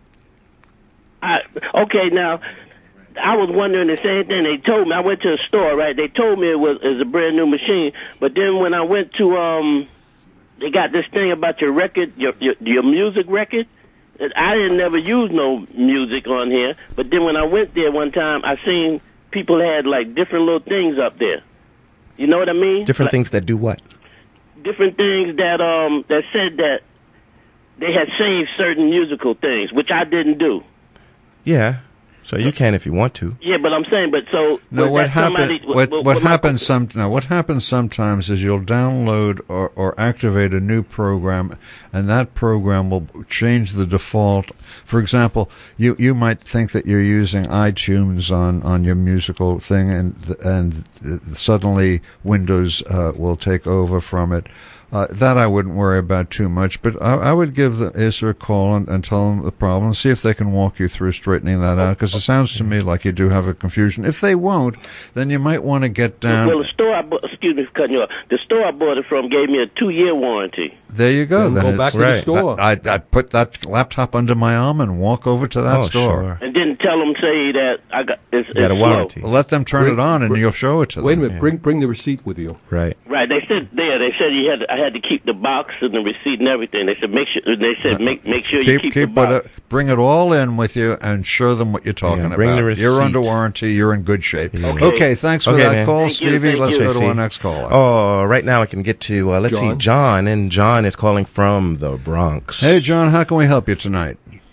Okay, now, I was wondering the same thing. They told me, I went to a store, right? They told me it was a brand new machine, but then when I went to, they got this thing about your record, your music record. I didn't never use no music on here, but then when I went there one time, I seen people had like different little things up there. You know what I mean? Different things that do what? Different things that said that they had saved certain musical things, which I didn't do. Yeah. So you can if you want to. Yeah, but I'm saying, No, what happens? What happens? What happens sometimes is you'll download or activate a new program, and that program will change the default. For example, you might think that you're using iTunes on your musical thing, and suddenly Windows will take over from it. That I wouldn't worry about too much, but I would give the Acer a call and tell them the problem, see if they can walk you through straightening that out, because it sounds to me like you do have a confusion. If they won't, then you might want to get down. Well, the store excuse me for cutting you off. The store I bought it from gave me a 2-year warranty. There you go. Then go back to the store. I'd put that laptop under my arm and walk over to that store. Sure. And didn't tell them, say that I got it's got a slow. warranty. Let them turn it on, and you'll show it to them. Wait a minute. Bring the receipt with you. Right. Right, they said I had to keep the box and the receipt and everything. They said make sure you keep the box. Bring it all in with you and show them what you're talking bring about. the receipt. You're under warranty. You're in good shape. Yeah. Okay, thanks for that man. call, Thank you, Stevie. thank Let's you. go to See. our next caller. Oh, right now I can get to, let's see, John. And John is calling from the Bronx. Hey, John, how can we help you tonight?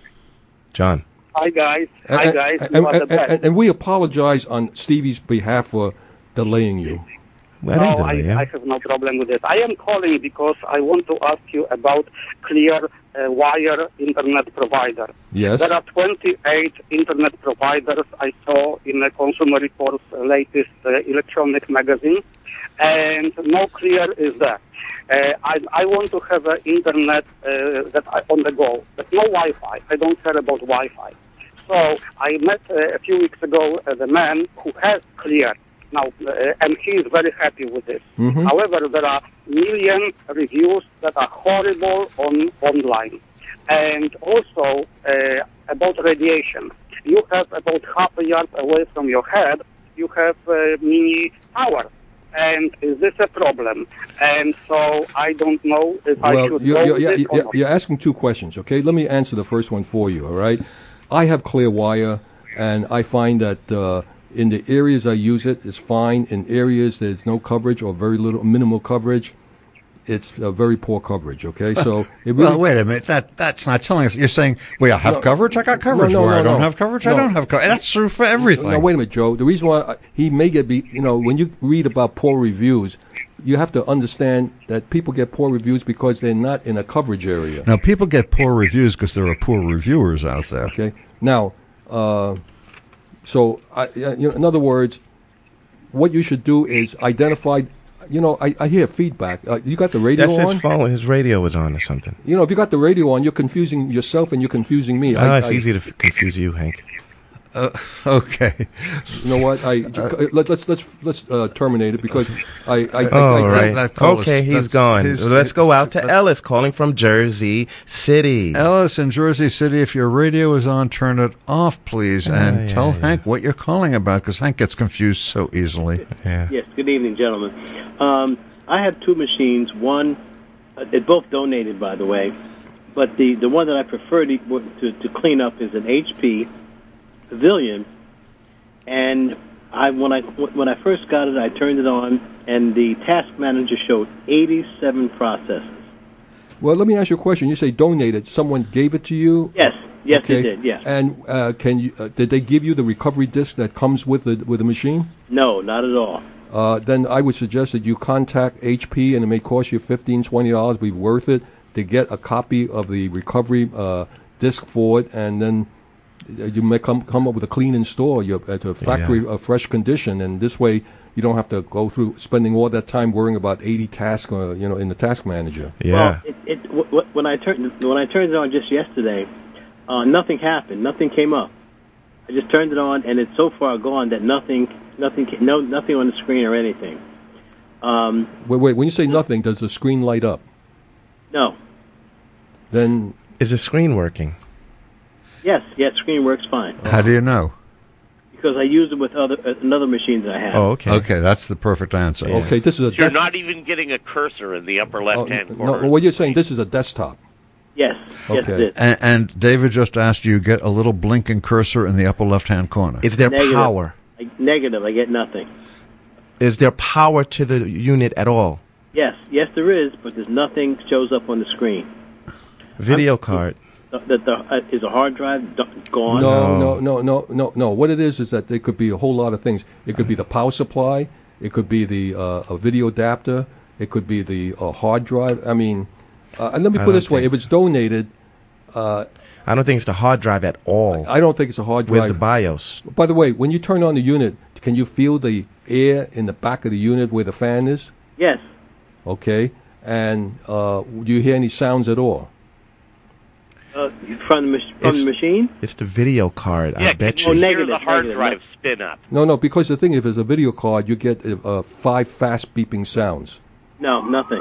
John. Hi, guys. You are the best. And we apologize on Stevie's behalf for delaying you. Well, No, I have no problem with it. I am calling because I want to ask you about Clear Wire Internet Provider. Yes. There are 28 Internet providers I saw in the Consumer Reports latest electronic magazine, and no Clear is there. I want to have Internet on the go, but no Wi-Fi. I don't care about Wi-Fi. So I met a few weeks ago the man who has Clear. Now, and he is very happy with this. Mm-hmm. However, there are million reviews that are horrible online. And also about radiation. you have about half a yard away from your head, you have a mini tower. And is this a problem? And so I don't know if I should go with this or not. You're asking two questions, okay? Let me answer the first one for you, all right? I have clear wire, and I find that in the areas I use it, it's fine. In areas there's no coverage or very little, minimal coverage, it's very poor coverage, okay? So it really, Well, wait a minute. That's not telling us. You're saying, well, I have coverage? I got coverage. No, Where no, I don't no. have coverage? No. I don't have coverage. That's true for everything. No, wait a minute, Joe. The reason why he may get when you read about poor reviews, you have to understand that people get poor reviews because they're not in a coverage area. Now, people get poor reviews because there are poor reviewers out there. Okay. Now, in other words, what you should do is identify. I hear feedback. You got the radio That's on? his phone. His radio was on or something. If you got the radio on, you're confusing yourself and you're confusing me. It's easy to confuse you, Hank. Okay. You know what? Let's terminate it because I All right. that call Okay, is- he's that's gone. his- Let's go out to Ellis, calling from Jersey City. Ellis in Jersey City, if your radio is on, turn it off, please, and tell Hank what you're calling about, because Hank gets confused so easily. Yeah. Yes, good evening, gentlemen. I have two machines. One, they're both donated, by the way, but the one that I prefer to clean up is an HP Pavilion. And when I first got it, I turned it on, and the task manager showed 87 processes. Well, let me ask you a question. You say donated. Someone gave it to you? Yes, Okay. they did. Yes. And did they give you the recovery disc that comes with the machine? No, not at all. Then I would suggest that you contact HP, and it may cost you $15, $20, be worth it, to get a copy of the recovery disc for it, and then you may come up with a clean install at a factory fresh condition, and this way you don't have to go through spending all that time worrying about 80 tasks, in the task manager. Yeah. Well, when I turned it on just yesterday, nothing happened. Nothing came up. I just turned it on, and it's so far gone that nothing on the screen or anything. Wait. When you say nothing, does the screen light up? No. Then Is the screen working? Yes, screen works fine. How do you know? Because I use it with another machine that I have. Oh, okay. Okay, that's the perfect answer. Yeah. okay, this is a You're not even getting a cursor in the upper left-hand corner. No, what you're saying, this is a desktop. Yes, Okay. it is. And David just asked you get a little blinking cursor in the upper left-hand corner. Is there Negative. power? Negative. I get nothing. Is there power to the unit at all? Yes, there is, but there's nothing shows up on the screen. Video card. Is a hard drive gone? No. What it is that there could be a whole lot of things. It could be the power supply. It could be the a video adapter. It could be the hard drive. I mean, and let me put it this way: if it's donated, I don't think it's the hard drive at all. I don't think it's a hard drive. Where's the BIOS? By the way, when you turn on the unit, can you feel the air in the back of the unit where the fan is? Yes. Okay. And do you hear any sounds at all? From the machine? It's the video card. Yeah, I bet can you. you hear the Negative, hard negative. drive spin up? No, because the thing, if it's a video card, you get 5 fast beeping sounds. No, nothing.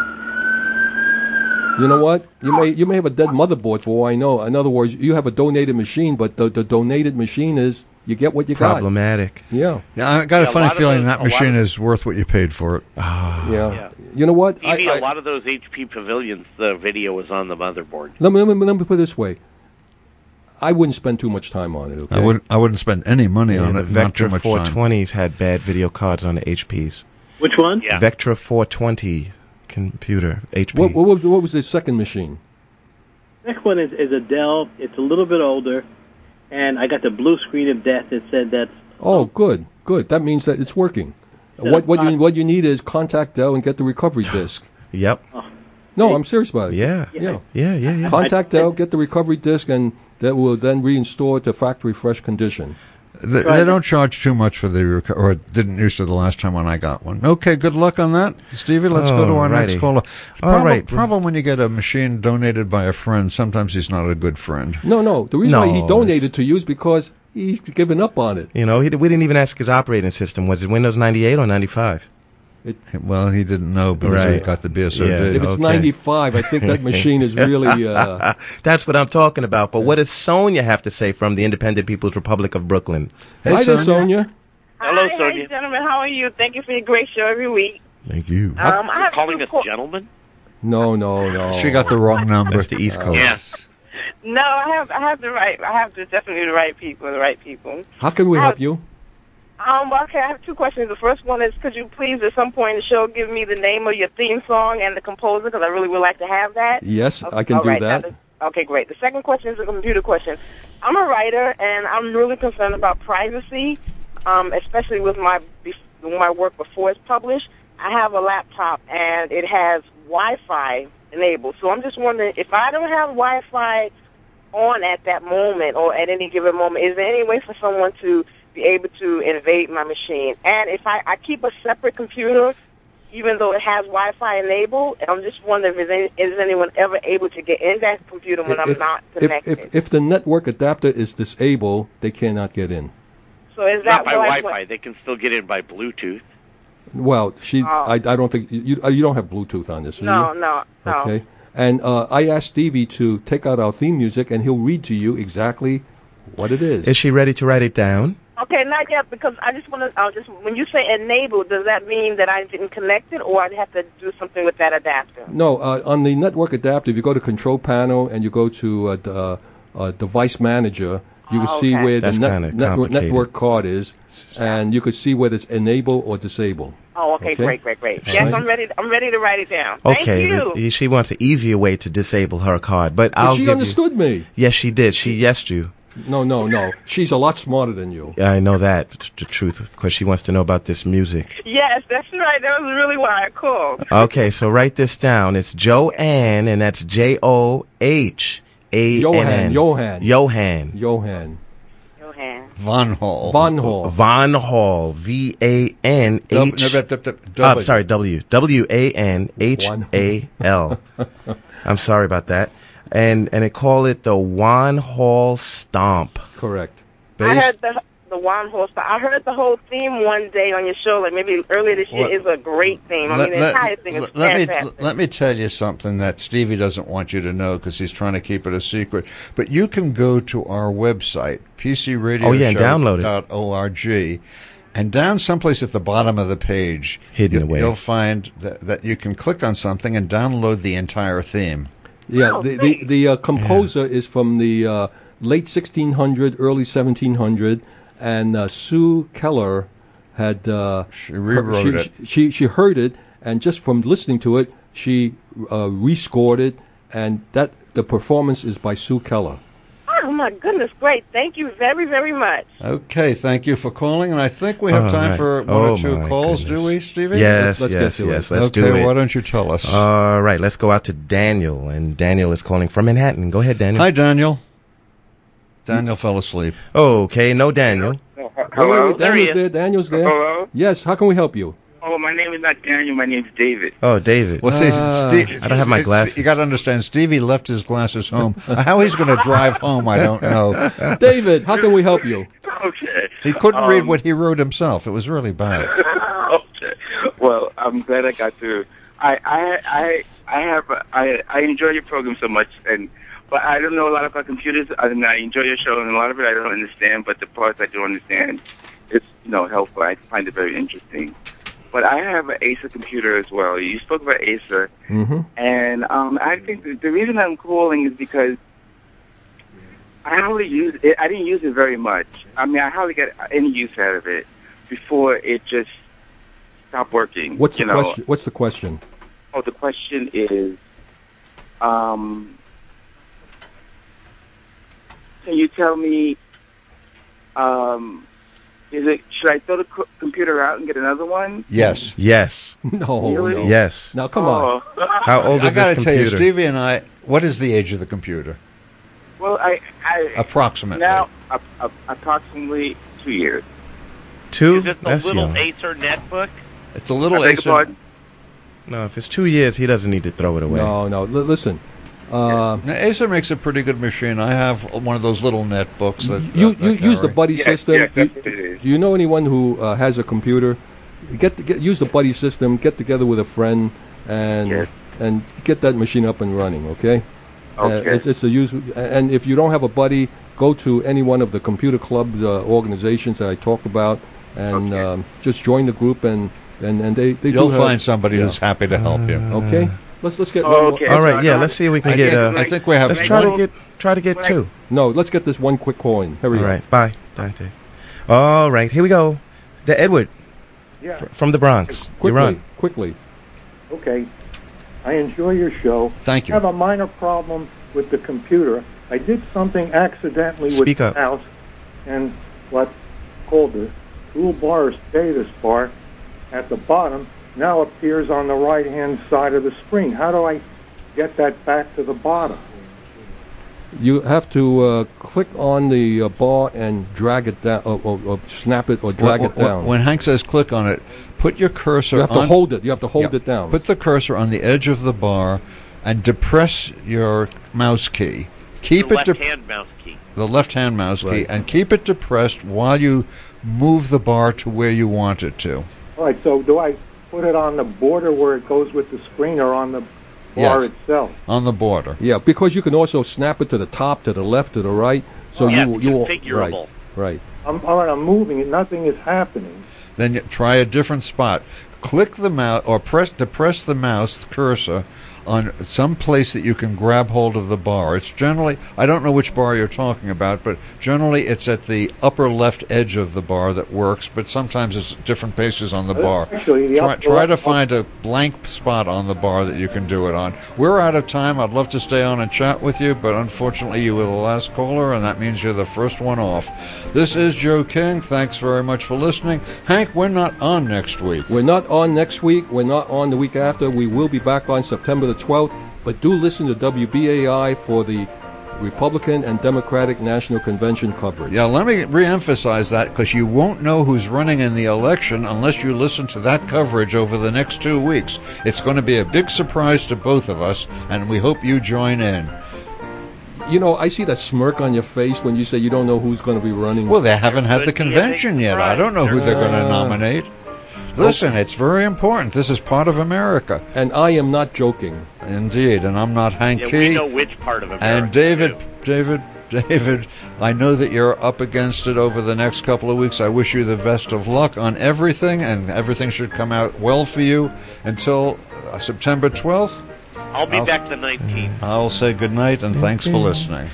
You know what? You may have a dead motherboard for all I know. In other words, you have a donated machine, but the donated machine is you get what you Problematic. got. Yeah. Yeah, I got a Yeah, funny a lot of feeling those- that a lot machine of- is worth what you paid for it. Yeah. You know what? Maybe a lot of those HP Pavilions, the video was on the motherboard. Let me put it this way. I wouldn't spend too much time on it. Okay? I wouldn't spend any money on the it. Not too Vectra much time. 420s had bad video cards on the HPs. Which one? Yeah. Vectra 420 computer, HP. What was the second machine? Next one is a Dell. It's a little bit older, and I got the blue screen of death that said that's... Oh, good. That means that it's working. What you need is contact Dell and get the recovery disk. Yep. No, I'm serious about it. Yeah. Contact Dell, get the recovery disk, and that will then reinstall it to factory fresh condition. They don't charge too much for the or it didn't used to the last time when I got one. Okay, good luck on that, Stevie. Let's go to our next Alrighty. caller. All right. Problem when you get a machine donated by a friend, sometimes he's not a good friend. No. The reason why he No, donated to you is because he's given up on it. You know, we didn't even ask his operating system. Was it Windows 98 or 95? Well, he didn't know because he Right. got the BSOD. Yeah. If it's Okay. 95, I think that machine is really. That's what I'm talking about. But what does Sonia have to say from the Independent People's Republic of Brooklyn? Hi there, Sonia. Hello, Hi, Sonia. Hey, gentlemen. How are you? Thank you for your great show every week. Thank you. I You're have calling two us gentlemen? No. She got the wrong number. That's the East Coast. Yes. No, I have definitely the right people. How can we help you? Okay, I have two questions. The first one is, could you please, at some point in the show, give me the name of your theme song and the composer, because I really would like to have that. Yes, I can All do right, that. Okay, great. The second question is a computer question. I'm a writer, and I'm really concerned about privacy, especially with my work before it's published. I have a laptop, and it has Wi-Fi enabled. So I'm just wondering, if I don't have Wi-Fi on at that moment or at any given moment, is there any way for someone to be able to invade my machine? And if I keep a separate computer, even though it has Wi-Fi enabled, and I'm just wondering is anyone ever able to get in that computer when I'm not connected? If the network adapter is disabled, they cannot get in. So is Not that by why? Wi-Fi. They can still get in by Bluetooth. Well, I don't think you don't have Bluetooth on this, do No, you? no. Okay. And I asked Stevie to take out our theme music, and he'll read to you exactly what it is. Is she ready to write it down? Okay, not yet, because I just want to. When you say enable, does that mean that I didn't connect it, or I'd have to do something with that adapter? No, on the network adapter, if you go to Control Panel and you go to Device Manager, you can see where That's the kinda complicated. network card is, and you could see whether it's enable or disable. Oh, okay, Okay. great. Yes, I'm ready. I'm ready to write it down. Thank Okay, you. but she wants an easier way to disable her card, but But I'll she give understood me. Yes, she did. She yesed you. No. She's a lot smarter than you. I know that, the truth, because she wants to know about this music. Yes, that's right. That was really why I called. Okay, so write this down. It's Joanne, and that's Johann. Johann. Johan. Von Hall. Von Hall. V-A-N-H... sorry, W-A-N-H-A-L. I'm sorry about that. And they call it the Von Hall Stomp. Correct. I heard the One Horse. I heard the whole theme one day on your show, like maybe earlier this year. Is a great theme. I mean, the entire thing is fantastic. Let me tell you something that Stevie doesn't want you to know because he's trying to keep it a secret. But you can go to our website, PCRadioshow.org, and down someplace at the bottom of the page, you'll find that you can click on something and download the entire theme. Yeah, the composer is from the late 1600, early 1700, and Sue Keller had she rewrote it. She heard it, and just from listening to it, she rescored it, and that the performance is by Sue Keller. Oh my goodness, great! Thank you very, very much. Okay, thank you for calling, and I think we have time for one or two calls, do we, Stevie? Yes, let's yes, get to yes. it. Let's do Okay, it. why don't you tell us? All right, let's go out to Daniel, and Daniel is calling from Manhattan. Go ahead, Daniel. Hi, Daniel. Daniel fell asleep. Okay, no Daniel. Hello, Daniel's there. Daniel's there. Hello? Yes. How can we help you? Oh, my name is not Daniel. My name is David. Oh, David. Well, see, I don't have my glasses. You got to understand, Stevie left his glasses home. How he's going to drive home, I don't know. David, how can we help you? Okay. He couldn't read what he wrote himself. It was really bad. Okay. Well, I'm glad I got to. I enjoy your program so much, but I don't know a lot about computers. I enjoy your show, and a lot of it I don't understand. But the parts I do understand, it's helpful. I find it very interesting. But I have an Acer computer as well. You spoke about Acer, and I think the reason I'm calling is because I hardly use it. I didn't use it very much. I mean, I hardly get any use out of it before it just stopped working. What's the question? What's the question? Oh, the question is, can you tell me, should I throw the computer out and get another one? Yes. Yes. No. Really? No. Yes. Now, come on. How old is I got to this tell you, computer? Stevie and I, what is the age of the computer? Well, I Approximately. now approximately 2 years. 2? Is this the That's little young. Acer netbook? It's a little I beg your Acer. pardon? No, if it's 2 years, he doesn't need to throw it away. No. Listen. Now, Acer makes a pretty good machine. I have one of those little netbooks that You that use the carry. buddy Yes, system. yes, that's what it is. Do you know anyone who has a computer use the buddy system. Get together with a friend and get that machine up and running. Okay. Okay. It's a use, and if you don't have a buddy, go to any one of the computer clubs organizations that I talked about, and just join the group, and they You'll do find somebody who's happy to help you. Okay. Let's get. Okay. All right. Yeah. Let's see if we can get. I think we have. Let's try to get two. No, let's get this one quick call in. Here we go. All right. Bye. Dave. All right. Here we go. The Edward. Yeah. From the Bronx. You're on. Quickly. Okay. I enjoy your show. Thank you. I have a minor problem with the computer. I did something accidentally with Speak the up. mouse, and what's called the toolbar or status bar at the bottom now appears on the right-hand side of the screen. How do I get that back to the bottom? You have to click on the bar and drag it down, or snap it, or drag it down. When Hank says click on it, put your cursor. You have to hold it. You have to hold it down. Put the cursor on the edge of the bar, and depress your mouse key. Keep the it left-hand mouse key. The left-hand mouse key, and keep it depressed while you move the bar to where you want it to. All right, so do I put it on the border where it goes with the screen, or on the bar itself? On the border. Yeah, because you can also snap it to the top, to the left, to the right. So you configurable. Right. I'm moving it. Nothing is happening. Then try a different spot. Click the mouse, or depress the mouse cursor on some place that you can grab hold of the bar. It's generally, I don't know which bar you're talking about, but generally it's at the upper left edge of the bar that works, but sometimes it's different places on the bar. Actually, Try to find a blank spot on the bar that you can do it on. We're out of time. I'd love to stay on and chat with you, but unfortunately you were the last caller, and that means you're the first one off. This is Joe King. Thanks very much for listening. Hank, we're not on next week. We're not on next week. We're not on the week after. We will be back on September the 12th, but do listen to WBAI for the Republican and Democratic National Convention coverage. Yeah, let me reemphasize that, because you won't know who's running in the election unless you listen to that coverage over the next 2 weeks. It's going to be a big surprise to both of us, and we hope you join in. You know, I see that smirk on your face when you say you don't know who's going to be running. Well, they haven't had the convention yet. I don't know who they're going to nominate. Listen, it's very important. This is part of America. And I am not joking. Indeed, and I'm not Hank Key. We know which part of America. And David, I know that you're up against it over the next couple of weeks. I wish you the best of luck on everything, and everything should come out well for you until September 12th. I'll be back the 19th. I'll say good night, and thanks for listening.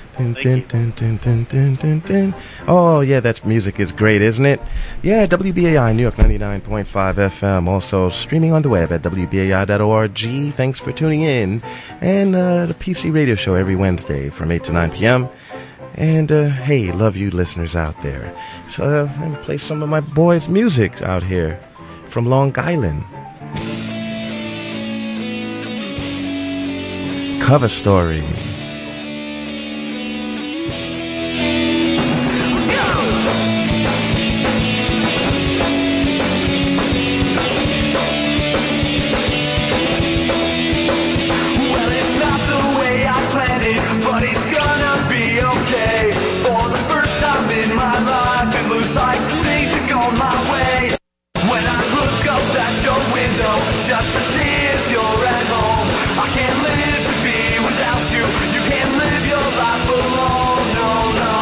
Oh, yeah, that music is great, isn't it? Yeah, WBAI, New York 99.5 FM. Also streaming on the web at WBAI.org. Thanks for tuning in. And the PC radio show every Wednesday from 8 to 9 p.m. And, hey, love you listeners out there. So I'm going to play some of my boys' music out here from Long Island. Cover story. Just to see if you're at home. I can't live to be without you. You can't live your life alone. No, no.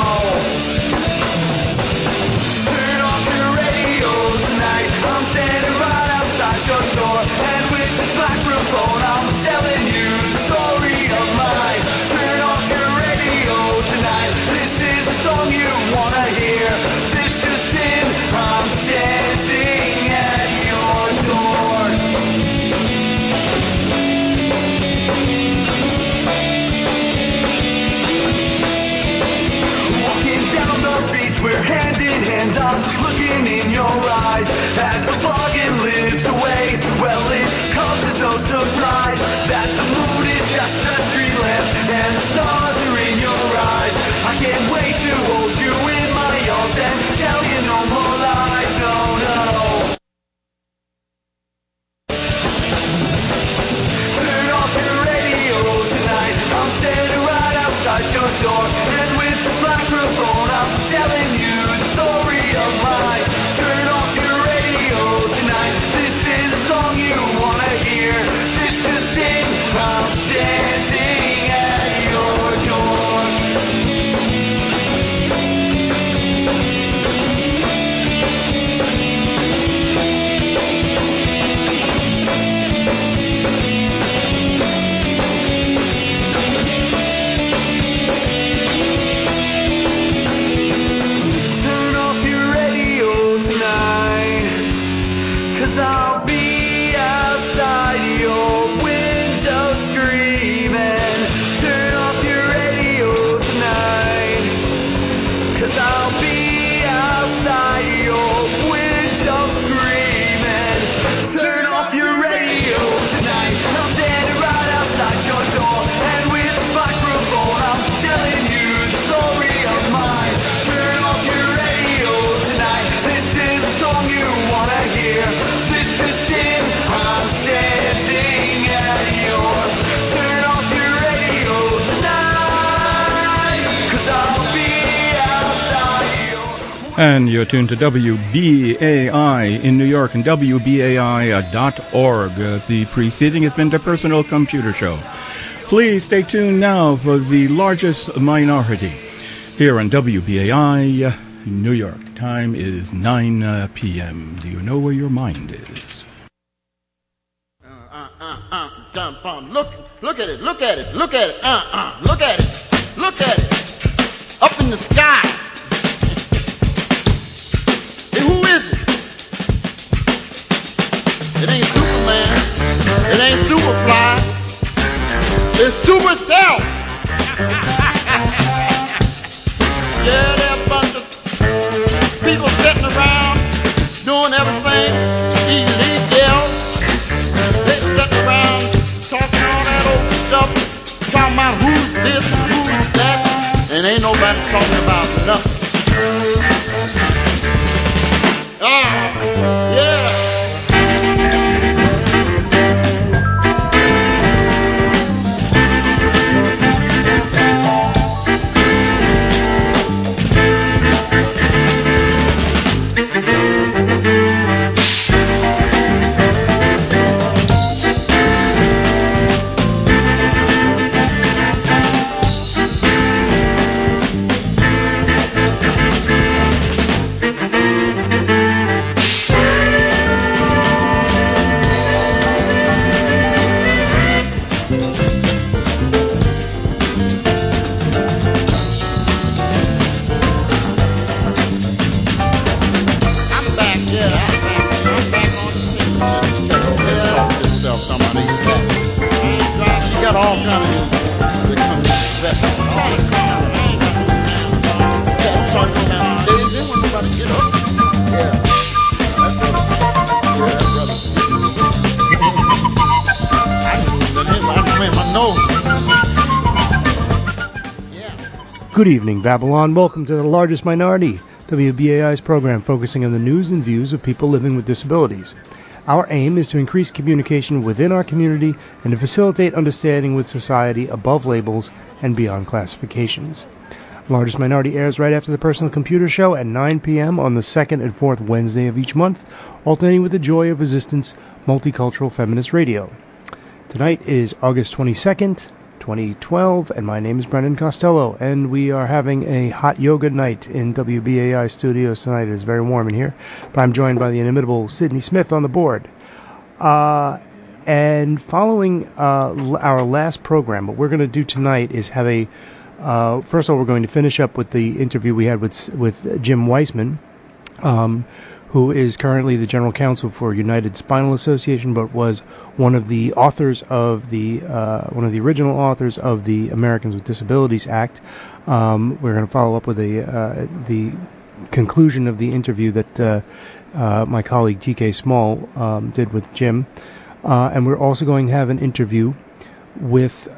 Turn off your radio tonight. I'm standing right outside your door, and with this microphone I'm telling you the story of mine. Turn off your radio tonight. This is the song you wanna hear. This just in. I'm standing at your door. We're hand in hand, I'm looking in your eyes as the bargain lives away. Well, it causes no surprise that the moon is just a street lamp and the stars are in your eyes. I can't wait to hold you in my arms and tell you no more lies. No, no. Turn off your radio tonight. I'm standing right outside your door, and with this microphone I'm telling you the story of mine. Turn off your radio tonight. And you're tuned to WBAI in New York and WBAI.org. The preceding has been the Personal Computer Show. Please stay tuned now for The Largest Minority here on WBAI New York. Time is 9 p.m. Do you know where your mind is? Look at it, look at it, look at it, look at it, look at it, up in the sky. Hey, who is it? It ain't Superman, it ain't Superfly, it's Supercell. Yeah, there are a bunch of people sitting around doing everything, illegal. They sitting around talking all that old stuff, talking about who's this and who's that, and ain't nobody talking about nothing. Yeah. Good evening, Babylon. Welcome to The Largest Minority, WBAI's program focusing on the news and views of people living with disabilities. Our aim is to increase communication within our community and to facilitate understanding with society above labels and beyond classifications. Largest Minority airs right after the Personal Computer Show at 9 p.m. on the second and fourth Wednesday of each month, alternating with the Joy of Resistance Multicultural Feminist Radio. Tonight is August 22nd, 2012, and my name is Brendan Costello, and we are having a hot yoga night in WBAI studios tonight. It is very warm in here, but I'm joined by the inimitable Sydney Smith on the board. And following our last program, what we're going to do tonight is have a first of all, we're going to finish up with the interview we had with Jim Weissman, who is currently the general counsel for United Spinal Association, but was one of the authors of one of the original authors of the Americans with Disabilities Act. We're going to follow up with the conclusion of the interview that my colleague T.K. Small did with Jim, and we're also going to have an interview with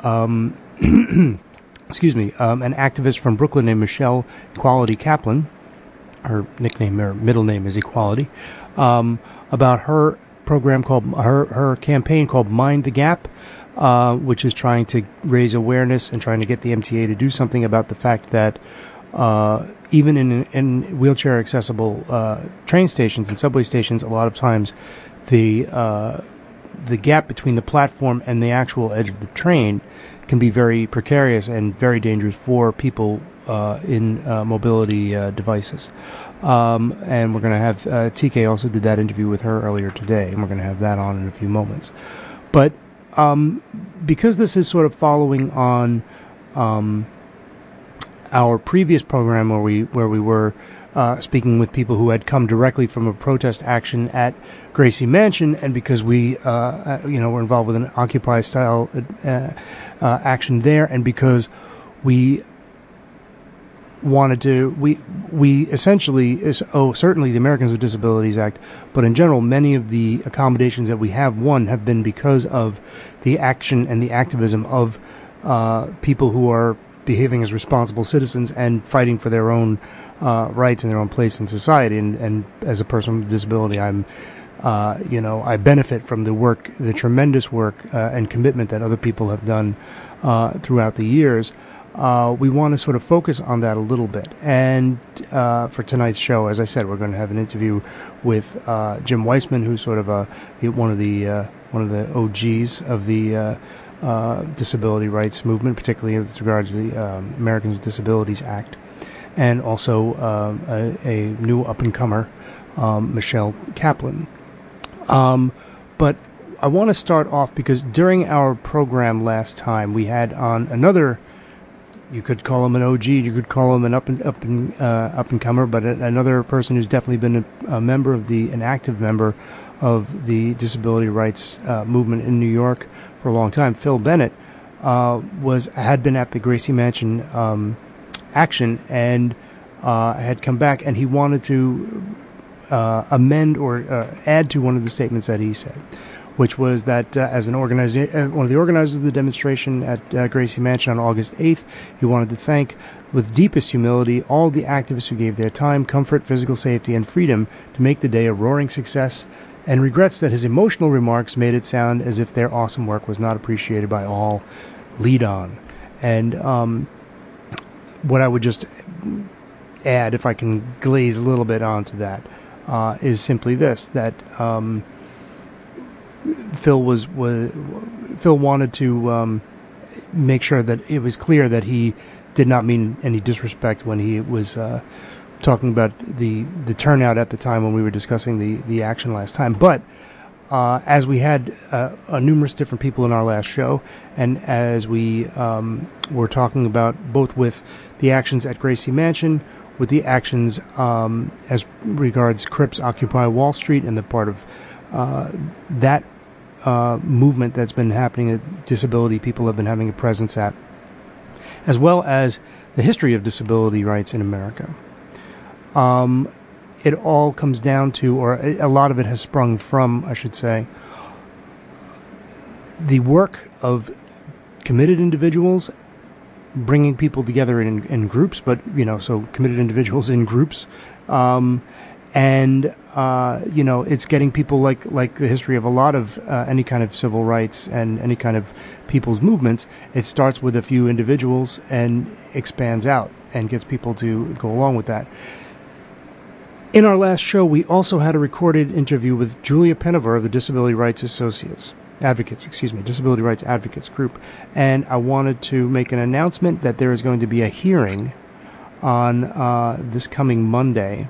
excuse me, an activist from Brooklyn named Michelle Equality Kaplan. Her nickname or middle name is Equality, about her program called her campaign called Mind the Gap, which is trying to raise awareness and trying to get the MTA to do something about the fact that even in wheelchair accessible train stations and subway stations, a lot of times the gap between the platform and the actual edge of the train can be very precarious and very dangerous for people in mobility devices. And we're going to have TK also did that interview with her earlier today, and we're going to have that on in a few moments. But because this is sort of following on our previous program where we were speaking with people who had come directly from a protest action at Gracie Mansion, and because we were involved with an Occupy style action there, and because we wanted to, we essentially certainly the Americans with Disabilities Act, but in general many of the accommodations that we have been because of the action and the activism of people who are behaving as responsible citizens and fighting for their own rights and their own place in society. And as a person with a disability, I benefit from the tremendous work and commitment that other people have done throughout the years. we want to sort of focus on that a little bit. And for tonight's show, as I said, we're going to have an interview with Jim Weissman, who's sort of one of the OGs of the disability rights movement, particularly with regard to the Americans with Disabilities Act, and also a new up-and-comer, Michelle Kaplan. But I want to start off because during our program last time, we had on another. You could call him an OG. You could call him an up and comer, but another person who's definitely been an active member of the disability rights movement in New York for a long time. Phil Bennett had been at the Gracie Mansion action and had come back, and he wanted to amend or add to one of the statements that he said, which was that as one of the organizers of the demonstration at Gracie Mansion on August 8th, he wanted to thank, with deepest humility, all the activists who gave their time, comfort, physical safety, and freedom to make the day a roaring success, and regrets that his emotional remarks made it sound as if their awesome work was not appreciated by all. Lead on. And what I would just add, if I can glaze a little bit onto that, is simply this, that Phil wanted to make sure that it was clear that he did not mean any disrespect when he was talking about the turnout at the time when we were discussing the action last time. But as we had numerous different people in our last show, and as we were talking about both with the actions at Gracie Mansion, with the actions as regards Crips Occupy Wall Street and the part of that movement that's been happening that disability people have been having a presence at, as well as the history of disability rights in America. It all comes down to, or a lot of it has sprung from, I should say, the work of committed individuals bringing people together in groups, but, so committed individuals in groups, and it's getting people like the history of a lot of any kind of civil rights and any kind of people's movements. It starts with a few individuals and expands out and gets people to go along with that. In our last show, we also had a recorded interview with Julia Pennever of the Disability Rights Disability Rights Advocates Group, and I wanted to make an announcement that there is going to be a hearing on this coming Monday.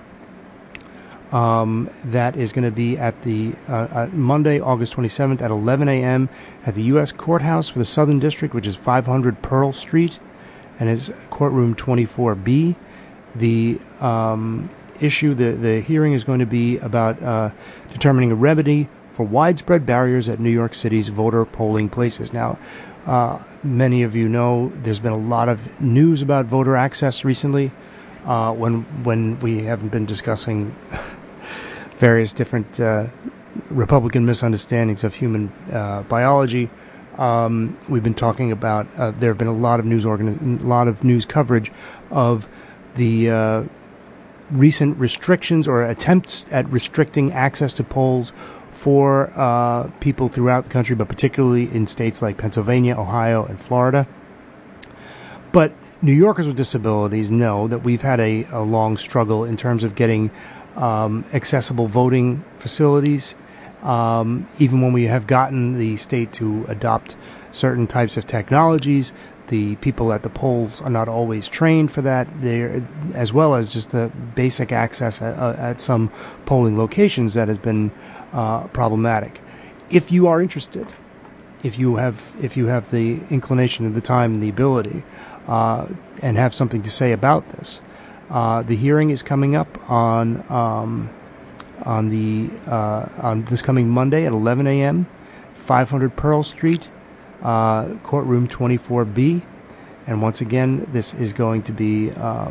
That is going to be at the Monday, August 27th at 11 a.m. at the U.S. Courthouse for the Southern District, which is 500 Pearl Street, and is courtroom 24B. The hearing is going to be about determining a remedy for widespread barriers at New York City's voter polling places. Now, many of you know there's been a lot of news about voter access recently. When we haven't been discussing various different Republican misunderstandings of human biology, we've been talking about. There have been a lot of news coverage of the recent restrictions or attempts at restricting access to polls for people throughout the country, but particularly in states like Pennsylvania, Ohio, and Florida. But New Yorkers with disabilities know that we've had a long struggle in terms of getting accessible voting facilities. Even when we have gotten the state to adopt certain types of technologies, the people at the polls are not always trained for that, as well as just the basic access at some polling locations that has been problematic. If you are interested, if you have the inclination and the time and the ability, and have something to say about this, the hearing is coming up on this coming Monday at 11 a.m., 500 Pearl Street, courtroom 24B, and once again, this is going to be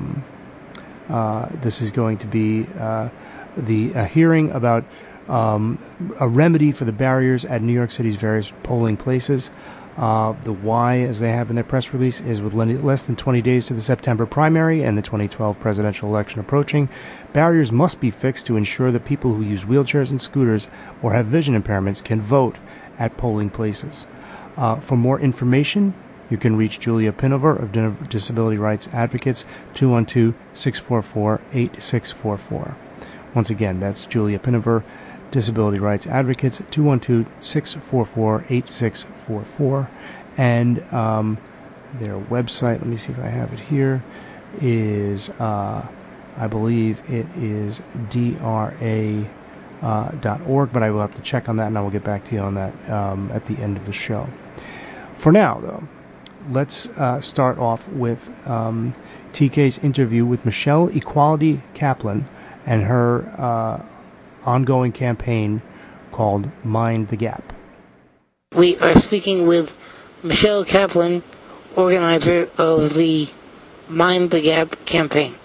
the hearing about a remedy for the barriers at New York City's various polling places. The why, as they have in their press release, is with less than 20 days to the September primary and the 2012 presidential election approaching, barriers must be fixed to ensure that people who use wheelchairs and scooters or have vision impairments can vote at polling places. For more information, You can reach Julia Pinover of Disability Rights Advocates, 212-644-8644. Once again, that's Julia Pinover, Disability Rights Advocates, 212-644-8644. And their website, let me see if I have it here, is, I believe it is DRA.org, but I will have to check on that, and I will get back to you on that at the end of the show. For now, though, let's start off with TK's interview with Michelle Equality Kaplan and her ongoing campaign called Mind the Gap. We are speaking with Michelle Kaplan, organizer of the Mind the Gap campaign.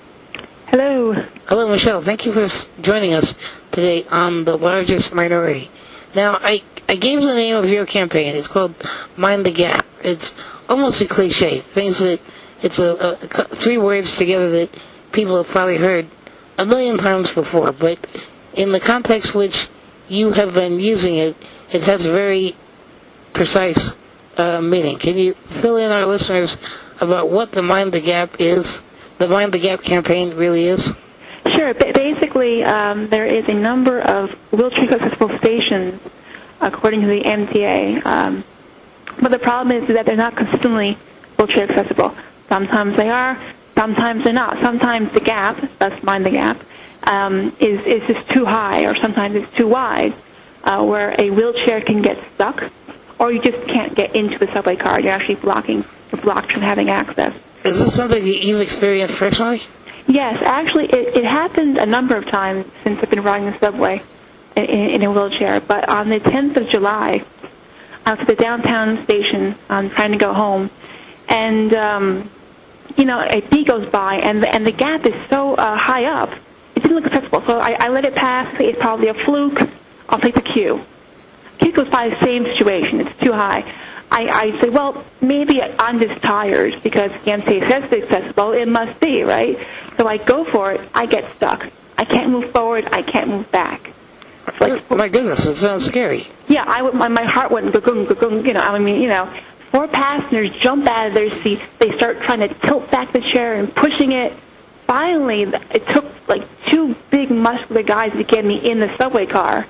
Hello. Hello, Michelle. Thank you for joining us today on The Largest Minority. Now, I gave the name of your campaign. It's called Mind the Gap. It's almost a cliche. Things that it's three words together that people have probably heard a million times before, but in the context which you have been using it, it has a very precise meaning. Can you fill in our listeners about what the Mind the Gap is, the Mind the Gap campaign really is? Sure. Basically, there is a number of wheelchair accessible stations, according to the MTA. But the problem is that they're not consistently wheelchair accessible. Sometimes they are, sometimes they're not. Sometimes the gap, that's Mind the Gap, is just too high, or sometimes it's too wide, where a wheelchair can get stuck, or you just can't get into the subway car. You're actually blocked from having access. Is this something that you've experienced personally? Yes, actually, it happened a number of times since I've been riding the subway in a wheelchair. But on the 10th of July, I was at the downtown station trying to go home, and a bee goes by, and the gap is so high up, it didn't look accessible. So I let it pass. It's probably a fluke. I'll take the queue. Queue goes by the same situation. It's too high. I say, well, maybe I'm just tired because the MTA says it's accessible. It must be, right? So I go for it. I get stuck. I can't move forward. I can't move back. Like, my goodness, it sounds scary. Yeah, my heart went ga-gung, ga-gung, four passengers jump out of their seats. They start trying to tilt back the chair and pushing it. Finally, it took like two big muscular guys to get me in the subway car.